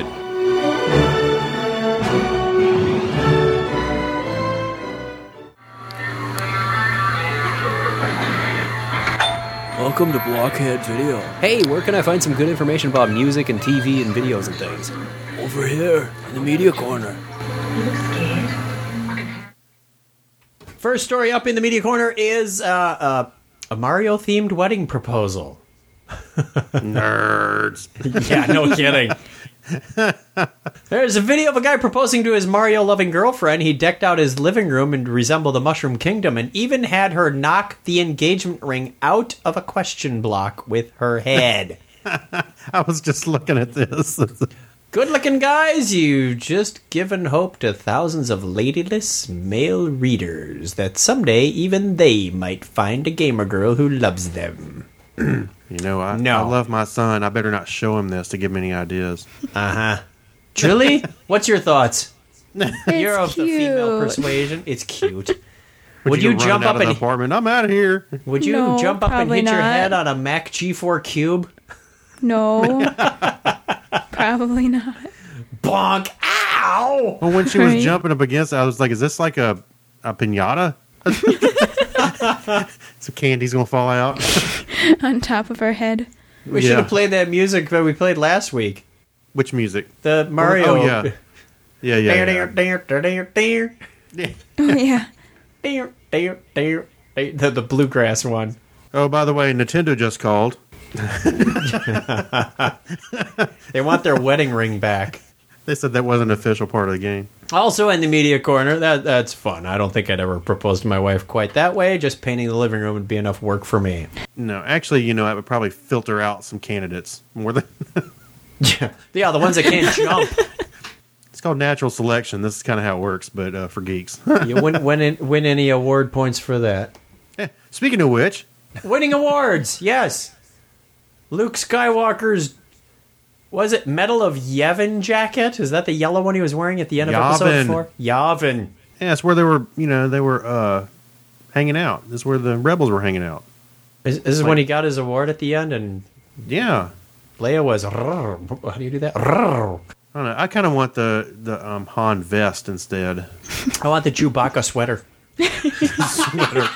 Welcome to Blockhead Video. Hey, where can I find some good information about music and T V and videos and things? Over here, in the media corner. First story up in the media corner is uh, uh, a Mario-themed wedding proposal. Nerds. Yeah, no kidding. There's a video of a guy proposing to his Mario-loving girlfriend. He decked out his living room and resembled the Mushroom Kingdom and even had her knock the engagement ring out of a question block with her head. I was just looking at this. Good-looking guys, you've just given hope to thousands of ladyless male readers that someday even they might find a gamer girl who loves them. You know, I, No. I love my son. I better not show him this to give him any ideas. Uh-huh. Truly? What's your thoughts? You're of the cute. female persuasion. It's cute. Would, Would you, you go jump running out up of the and apartment? I'm out of here. would you No, jump up and probably hit your not. head on a Mac G four Cube? No. Probably not. Bonk! Ow! Well, when she was Right. jumping up against it, I was like, is this like a, a pinata? Some candy's going to fall out. On top of her head. We Yeah. should have played that music that we played last week. Which music? The Mario. Oh, yeah. Yeah, yeah. yeah. Oh, yeah. The, the bluegrass one. Oh, by the way, Nintendo just called. They want their wedding ring back. They said that wasn't an official part of the game. Also in the media corner, that that's fun. I don't think I'd ever propose to my wife quite that way. Just painting the living room would be enough work for me. No, actually, you know, I would probably filter out some candidates more than. Yeah, yeah, the ones that can't jump. It's called natural selection. This is kind of how it works, but uh, for geeks. You win, win, win any award points for that. Eh, speaking of which, Winning awards, yes. Luke Skywalker's, was it Medal of Yavin jacket? Is that the yellow one he was wearing at the end of episode Yavin. four? Yavin. yeah, it's where they were. You know, they were uh, hanging out. This is where the rebels were hanging out. Is, this is when he got his award at the end, and Yeah, Leia was. How do you do that? I don't know. I kind of want the the um, Han vest instead. I want the Chewbacca sweater. Sweater.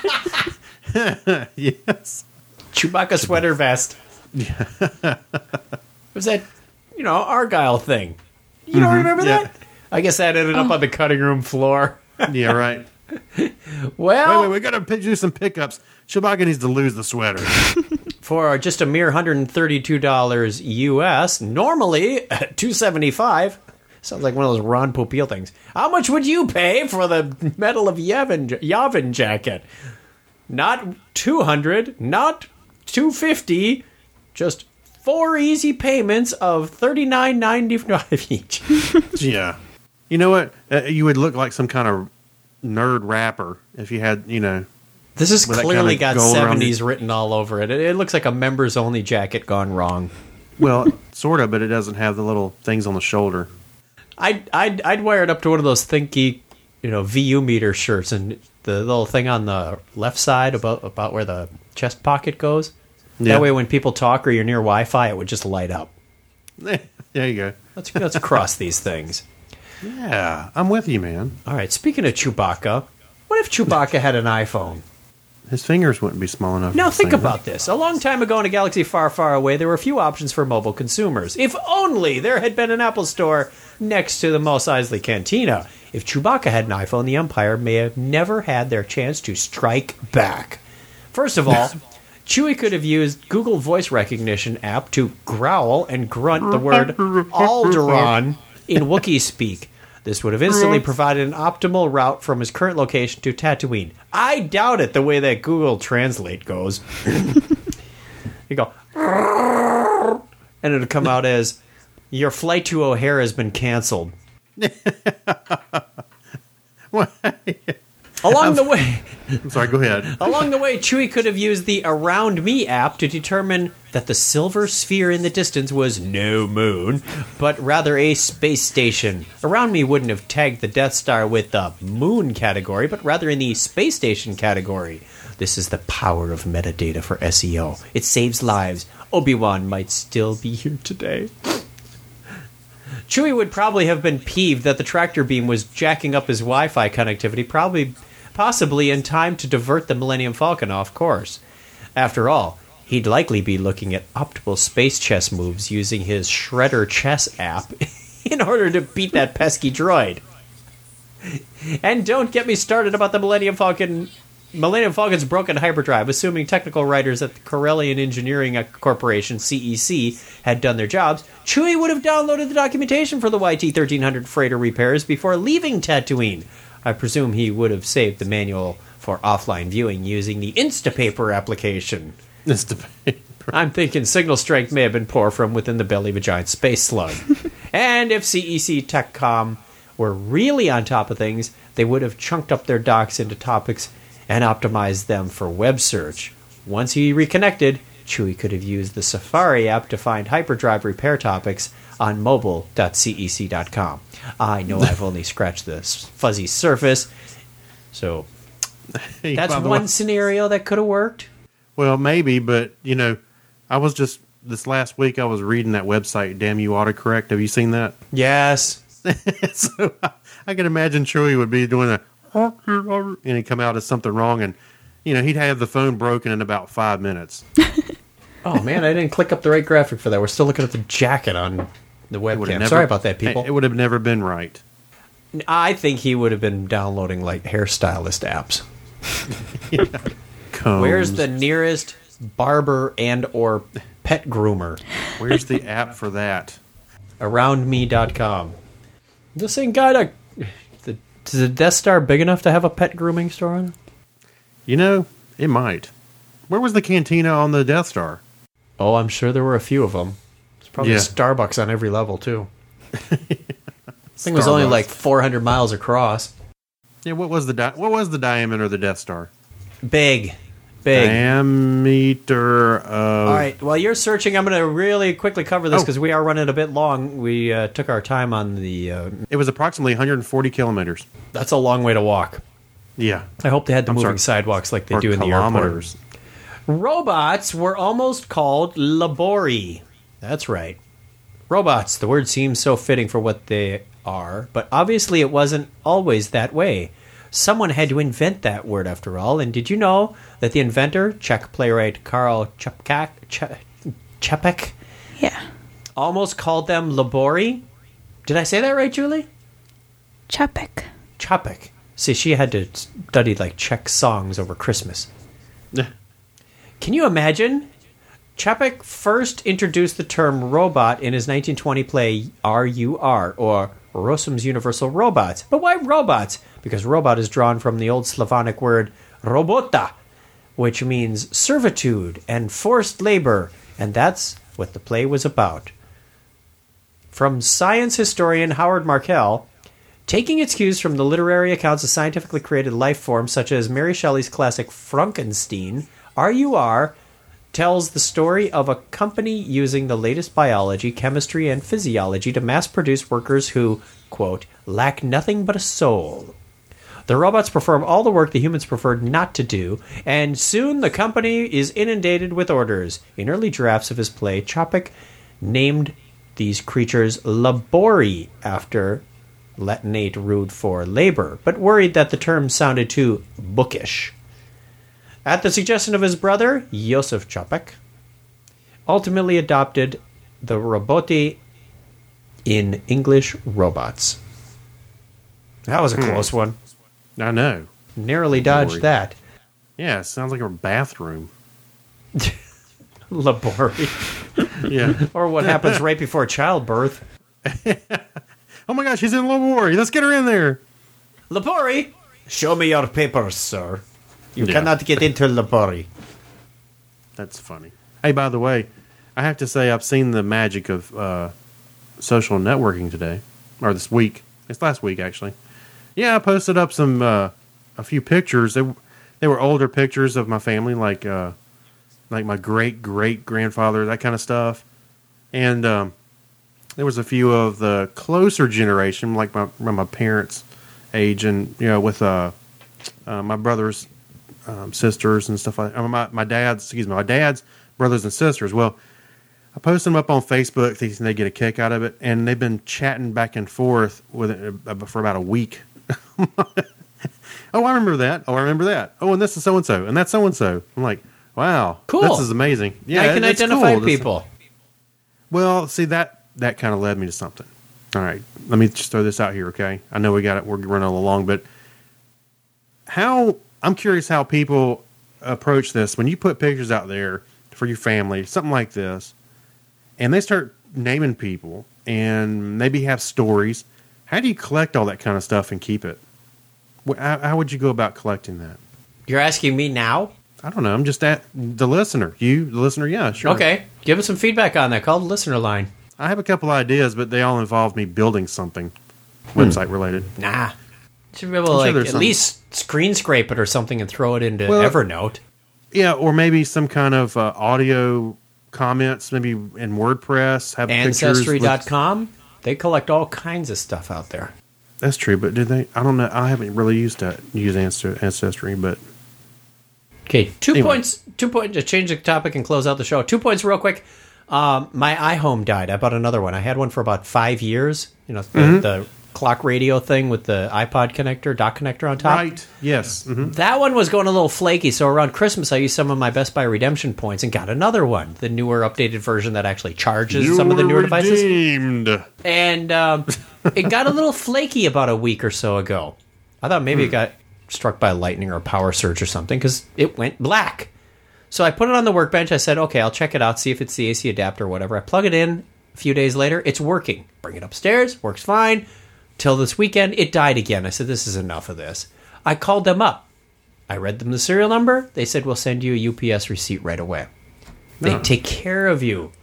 Yes. Chewbacca sweater vest. It was that, you know, Argyle thing. You don't Mhm, remember yeah. that? I guess that ended up on the cutting room floor. Yeah, right. Well, wait, wait, we got to do some pickups. Chewbacca needs to lose the sweater. for just a mere one hundred thirty-two dollars U S, normally two hundred seventy-five dollars. Sounds like one of those Ron Popeil things. How much would you pay for the Medal of Yavin, Yavin jacket? Not two hundred dollars, not two hundred fifty dollars, just four easy payments of thirty-nine ninety-five each. Yeah. You know what? Uh, you would look like some kind of nerd rapper if you had, you know. This has with that clearly kind of got gold around seventies it. written all over it. it. It looks like a members only jacket gone wrong. Well, sort of, but it doesn't have the little things on the shoulder. I'd, I'd, I'd wire it up to one of those ThinkGeek, you know, V U meter shirts, and the little thing on the left side about about where the chest pocket goes. Yeah. That way, when people talk or you're near Wi-Fi, it would just light up. There you go. Let's let's cross these things. Yeah, I'm with you, man. All right. Speaking of Chewbacca, what if Chewbacca had an iPhone? His fingers wouldn't be small enough. Now to think sing, about this. A long time ago in a galaxy far, far away, there were few options for mobile consumers. If only there had been an Apple store next to the Mos Eisley Cantina. If Chewbacca had an iPhone, the Empire may have never had their chance to strike back. First of all, Chewie could have used Google Voice Recognition app to growl and grunt the word Alderaan in Wookiee speak. This would have instantly provided an optimal route from his current location to Tatooine. I doubt it the way that Google Translate goes. You go, and it'll come out as, your flight to O'Hare has been canceled. Along the way, I'm sorry, go ahead. Along the way, Chewie could have used the Around Me app to determine that the silver sphere in the distance was no moon, but rather a space station. Around Me wouldn't have tagged the Death Star with the moon category, but rather in the space station category. This is the power of metadata for S E O. It saves lives. Obi-Wan might still be here today. Chewie would probably have been peeved that the tractor beam was jacking up his Wi-Fi connectivity, probably, possibly in time to divert the Millennium Falcon off course. After all, he'd likely be looking at optimal space chess moves using his Shredder Chess app in order to beat that pesky droid. And don't get me started about the Millennium Falcon... Millennium Falcon's broken hyperdrive. Assuming technical writers at the Corellian Engineering Corporation, C E C, had done their jobs, Chewie would have downloaded the documentation for the Y T thirteen hundred freighter repairs before leaving Tatooine. I presume he would have saved the manual for offline viewing using the Instapaper application. Instapaper. I'm thinking signal strength may have been poor from within the belly of a giant space slug. And if C E C TechCom were really on top of things, they would have chunked up their docs into topics and optimized them for web search. Once he reconnected, Chewie could have used the Safari app to find hyperdrive repair topics on mobile dot C E C dot com. I know I've only scratched the fuzzy surface, so Hey, that's by the one way- scenario that could have worked. Well, maybe, but, you know, I was just, this last week I was reading that website, Damn You Autocorrect. Have you seen that? Yes. So I, I can imagine Chewie would be doing a, and he'd come out as something wrong, and, you know, he'd have the phone broken in about five minutes. Oh, man, I didn't click up the right graphic for that. We're still looking at the jacket on the would've webcam. never- Sorry about that, people. It would have never been right. I think he would have been downloading, like, hairstylist apps. Combs. Where's the nearest barber and or pet groomer? Where's the app for that? around me dot com. This ain't got a... The, is the Death Star big enough to have a pet grooming store on it? You know, it might. Where was the cantina on the Death Star? Oh, I'm sure there were a few of them. There's probably Yeah. Starbucks on every level, too. This thing was only Starbucks. like four hundred miles across. Yeah, what was the di- what was the diameter of the Death Star? Big. Big. Diameter of... All right. While you're searching, I'm going to really quickly cover this Oh. because we are running a bit long. We uh, took our time on the... Uh, It was approximately one hundred forty kilometers. that's a long way to walk. Yeah. I hope they had the I'm moving sorry. sidewalks like they Or do in the airport. kilometers. Robots were almost called labori. That's right. Robots. The word seems so fitting for what they are, but obviously it wasn't always that way. Someone had to invent that word, after all. And did you know that the inventor, Czech playwright Karl Čapek, Č- Čapek, Yeah. almost called them labori? Did I say that right, Julie? Čapek. Čapek. See, she had to study like Czech songs over Christmas. Can you imagine? Čapek first introduced the term robot in his nineteen twenty play R U R, or Rossum's Universal Robots. But why robots? Because robot is drawn from the old Slavonic word robota, which means servitude and forced labor, and that's what the play was about. From science historian Howard Markel, taking its cues from the literary accounts of scientifically created life forms such as Mary Shelley's classic Frankenstein, R U R tells the story of a company using the latest biology, chemistry, and physiology to mass-produce workers who, quote, lack nothing but a soul. The robots perform all the work the humans preferred not to do, and soon the company is inundated with orders. In early drafts of his play, Čapek named these creatures labori after Latinate root for labor, but worried that the term sounded too bookish. At the suggestion of his brother, Josef Čapek, ultimately adopted the roboti in English robots. That was a Hmm. close one. I know. Narrowly dodged Labori. that. Yeah, it sounds like a bathroom. Labori. Yeah. Or what happens right before childbirth. Oh my gosh, she's in labori. Let's get her in there. Labori, show me your papers, sir. You Yeah. cannot get into labori. That's funny. Hey, by the way, I have to say I've seen the magic of uh, social networking today, or this week. It's last week, actually. Yeah, I posted up some uh, a few pictures. They, they were older pictures of my family, like uh, like my great great grandfather, that kind of stuff, and um, there was a few of the closer generation, like my my parents' age, and you know, with uh, uh my brothers, um, sisters, and stuff like. I mean, my my dad's, excuse me, my dad's brothers and sisters. Well, I posted them up on Facebook, thinking they get a kick out of it, and they've been chatting back and forth with it uh, for about a week. Oh, I remember that. Oh, I remember that. Oh, and this is so and so, and that's so and so. I'm like, wow, cool. This is amazing. Yeah, I can it's identify cool. people. Well, see that that kind of led me to something. All right, let me just throw this out here, okay? I know we got it. We're running along, but how I'm curious how people approach this when you put pictures out there for your family, something like this, and they start naming people and maybe have stories. How do you collect all that kind of stuff and keep it? How, how would you go about collecting that? You're asking me now? I don't know. I'm just at the listener. You, the listener, yeah, sure. Okay. Give us some feedback on that. Call the listener line. I have a couple ideas, but they all involve me building something website related. Nah. Should be able to like, at some... least screen scrape it or something and throw it into well, Evernote. Yeah, or maybe some kind of uh, audio comments, maybe in WordPress. Have Ancestry dot com. They collect all kinds of stuff out there. That's true, but did they? I don't know. I haven't really used that. Use Ancestry, but okay. Two anyway. points. Two points to change the topic and close out the show. Two points, real quick. Um, my iHome died. I bought another one. I had one for about five years. You know, the, mm-hmm. the clock radio thing with the iPod connector, dock connector on top. Right. Yes. Mm-hmm. That one was going a little flaky. So around Christmas, I used some of my Best Buy redemption points and got another one, the newer, updated version that actually charges you some of the newer redeemed. devices. And um, it got a little flaky about a week or so ago. I thought maybe hmm. it got struck by lightning or a power surge or something because it went black. So I put it on the workbench. I said, okay, I'll check it out, see if it's the A C adapter or whatever. I plug it in. A few days later, it's working. Bring it upstairs. Works fine. Till this weekend, it died again. I said, this is enough of this. I called them up. I read them the serial number. They said, we'll send you a U P S receipt right away. They Uh-huh. take care of you.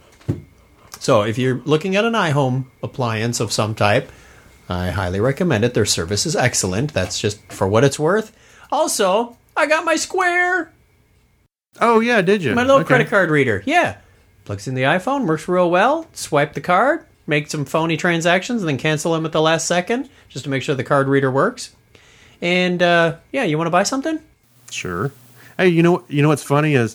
So if you're looking at an iHome appliance of some type, I highly recommend it. Their service is excellent. That's just for what it's worth. Also, I got my Square. Oh, yeah, did you? My little okay. credit card reader. Yeah. Plugs in the iPhone, works real well. Swipe the card, make some phony transactions, and then cancel them at the last second just to make sure the card reader works. And, uh, yeah, you want to buy something? Sure. Hey, you know, you know what's funny is,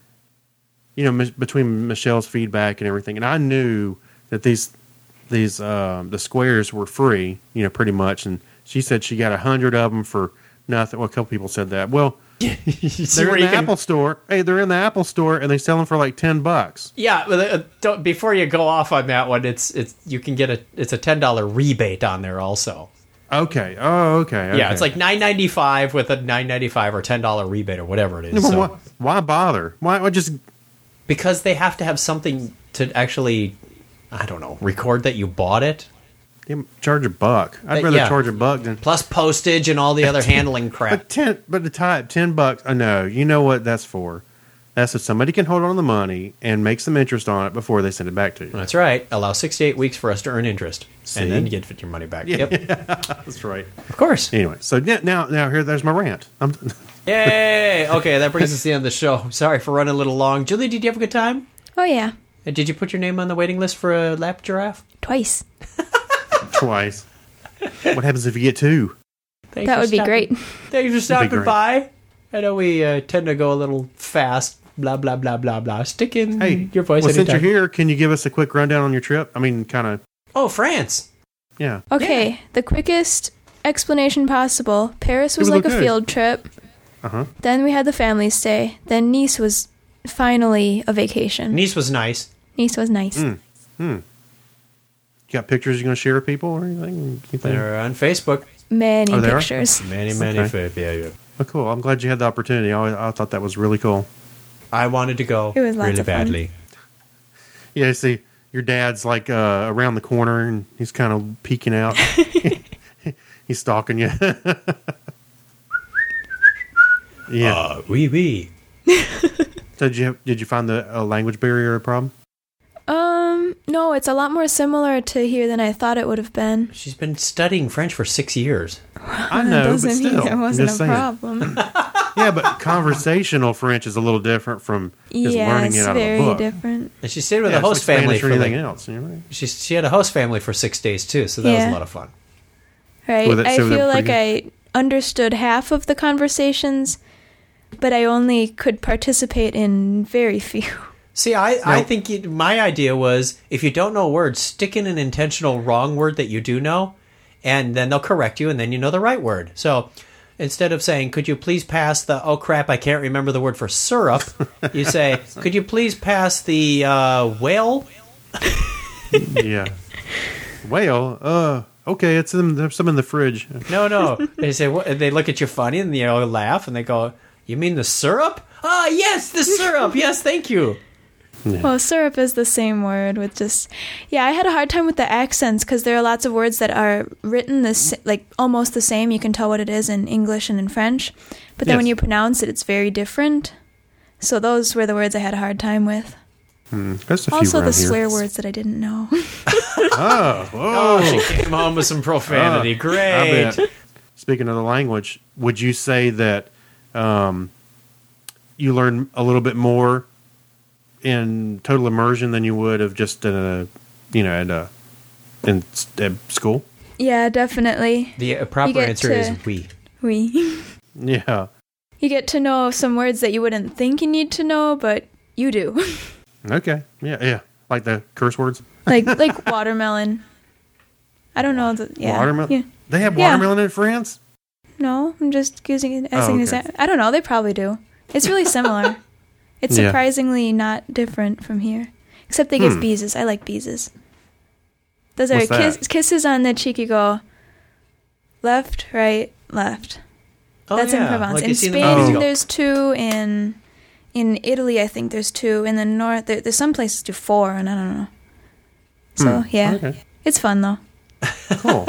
you know, m- between Michelle's feedback and everything, and I knew that these, these, uh, the squares were free, you know, pretty much. And she said she got a hundred of them for nothing. Well, a couple people said that. Well, they're in the can... Apple store. Hey, they're in the Apple store, and they sell them for like ten bucks. Yeah, but uh, don't, before you go off on that one, it's it's you can get a it's a ten dollar rebate on there also. Okay. Oh, okay. okay. Yeah, it's like nine ninety five with a nine ninety five or ten dollar rebate or whatever it is. No, so. why, why bother? Why, why just? Because they have to have something to actually, I don't know, record that you bought it. Yeah, charge a buck. I'd But, rather yeah. charge a buck than plus postage and all the other handling crap. But ten, but the type ten bucks. I know. You know what that's for? That's so somebody can hold on to the money and make some interest on it before they send it back to you. That's right. Allow sixty-eight weeks for us to earn interest, See? and then get your money back. Yeah, Yep, that's right. Of course. Anyway, so yeah, now, now here, there's my rant. I'm Yay! Okay, that brings us to the end of the show. Sorry for running a little long. Julie, did you have a good time? Oh, yeah. And did you put your name on the waiting list for a lap giraffe? Twice. Twice. What happens if you get two? Thanks that for would be stopping- great. Thanks for stopping by. I know we uh, tend to go a little fast. Blah, blah, blah, blah, blah. Stick in Hey, your voice well, since anytime. you're here, can you give us a quick rundown on your trip? I mean, kind of. Oh, France. Yeah. Okay, Yeah. the quickest explanation possible. Paris was It like was a good. field trip. Uh-huh. Then we had the family stay. Then Nice was finally a vacation. Nice was nice. Nice was nice. Mm. Hmm. You got pictures you're going to share with people or anything? anything? They're on Facebook. Many Oh, they are? pictures. Many, many. Okay. fa- Yeah, yeah. Oh, cool. I'm glad you had the opportunity. I, I thought that was really cool. I wanted to go It was lots really of fun. badly. Yeah, see, your dad's like uh, around the corner and he's kind of peeking out. He's stalking you. Yeah. Uh, oui, oui. So did you did you find the uh, language barrier a problem? Um, No, it's a lot more similar to here than I thought it would have been. She's been studying French for six years. I know, but doesn't still. mean there wasn't just a saying. problem. Yeah, but conversational French is a little different from just yeah, learning it it's out of a very book. different. And she stayed with Yeah, a host it's like family Spanish for or anything like, else. You know? she she had a host family for six days too, so that was Yeah. a lot of fun. Right. Was it- I so they're feel like pretty I understood half of the conversations, but I only could participate in very few. See, I, I think it, my idea was if you don't know a word, stick in an intentional wrong word that you do know, and then they'll correct you, and then you know the right word. So instead of saying, could you please pass the, oh crap, I can't remember the word for syrup, you say, could you please pass the uh, whale? Yeah. Whale? Uh, okay, it's in, there's some in the fridge. No, no. They say, what? They look at you funny, and you know, laugh, and they go, you mean the syrup? Ah, yes, the syrup. Yes, thank you. Yeah. Well, syrup is the same word with just... Yeah, I had a hard time with the accents because there are lots of words that are written this like almost the same. You can tell what it is in English and in French. But then Yes. when you pronounce it, it's very different. So those were the words I had a hard time with. Hmm, that's a few Also the around here. swear words that I didn't know. Oh, Oh, whoa. she came home with some profanity. Uh, Great. I bet. Speaking of the language, would you say that um, you learn a little bit more in total immersion than you would have just in a, you know, at a in s- at school? Yeah, definitely. The uh, You proper get answer to- is we. We. Yeah. You get to know some words that you wouldn't think you need to know, but you do. Okay. Yeah. Yeah. Like the curse words. like like watermelon. I don't know the yeah. Watermelon. Yeah. They have Yeah. watermelon in France. No, I'm just using it as Oh, an okay. example. I don't know. They probably do. It's really similar. It's Yeah. surprisingly not different from here, except they give Hmm. beezes. I like beezes. Those are What's kiss, that? kisses on the cheek. You go left, right, left. Oh, That's in yeah, Provence. like you in see in the Spain, movies. Oh. there's two. In in Italy, I think there's two. In the north, there, there's some places do four, and I don't know. So Hmm. yeah, Okay. it's fun though. Cool.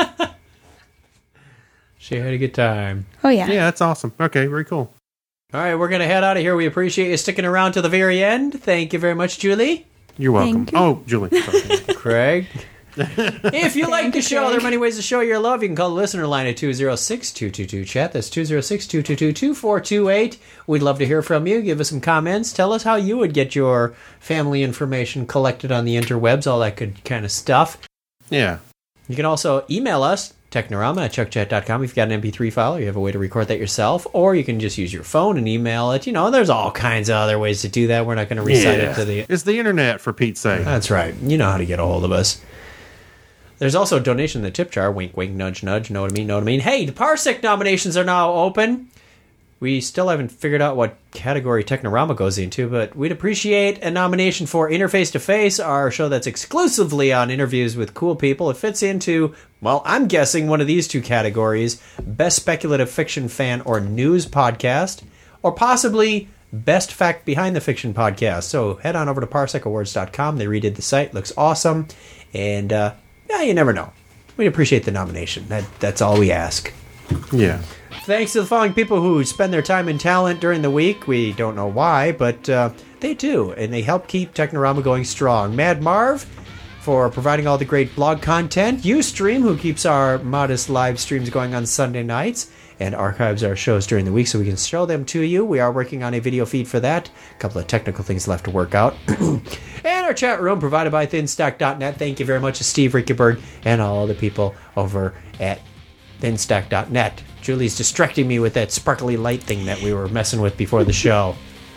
She had a good time. Oh yeah. Yeah, that's awesome. Okay, very cool. All right, we're going to head out of here. We appreciate you sticking around to the very end. Thank you very much, Julie. You're welcome. Thank you. Oh, Julie. Sorry. Craig. If you like Thank the you, show, Craig. there are many ways to show your love. You can call the listener line at two oh six, two two two, chat. That's two oh six, two two two, two four two eight. We'd love to hear from you. Give us some comments. Tell us how you would get your family information collected on the interwebs, all that good kind of stuff. Yeah. You can also email us, technorama at chuck chat dot com. If you've got an M P three file, or you have a way to record that yourself, or you can just use your phone and email it. You know, there's all kinds of other ways to do that. We're not going to recite Yeah. it to the... It's the internet, for Pete's sake. That's right. You know how to get a hold of us. There's also a donation in the tip jar. Wink, wink, nudge, nudge. Know what I mean? Know what I mean? Hey, the Parsec nominations are now open. We still haven't figured out what category Technorama goes into, but we'd appreciate a nomination for Interface to Face, our show that's exclusively on interviews with cool people. It fits into, well, I'm guessing one of these two categories: Best Speculative Fiction Fan or News Podcast, or possibly Best Fact Behind the Fiction Podcast. So head on over to parsec awards dot com. They redid the site. Looks awesome. And, uh, yeah, you never know. We'd appreciate the nomination. That That's all we ask. Yeah. Thanks to the following people who spend their time and talent during the week. We don't know why, but uh, they do, and they help keep Technorama going strong. Mad Marv for providing all the great blog content. Ustream, who keeps our modest live streams going on Sunday nights and archives our shows during the week so we can show them to you. We are working on a video feed for that. A couple of technical things left to work out. And our chat room provided by thin stack dot net. Thank you very much to Steve Rickeberg and all the people over at thin stack dot net. Julie's distracting me with that sparkly light thing that we were messing with before the show.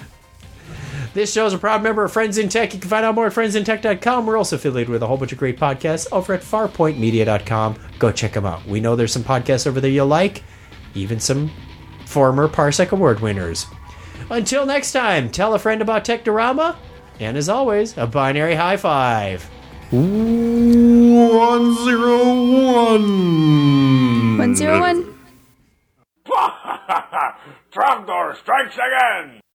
This show is a proud member of Friends in Tech. You can find out more at friends in tech dot com. We're also affiliated with a whole bunch of great podcasts over at farpoint media dot com. Go check them out. We know there's some podcasts over there you'll like, even some former Parsec Award winners. Until next time, tell a friend about Technorama, and as always, a binary high five. One zero one. One zero one. Trogdor strikes again!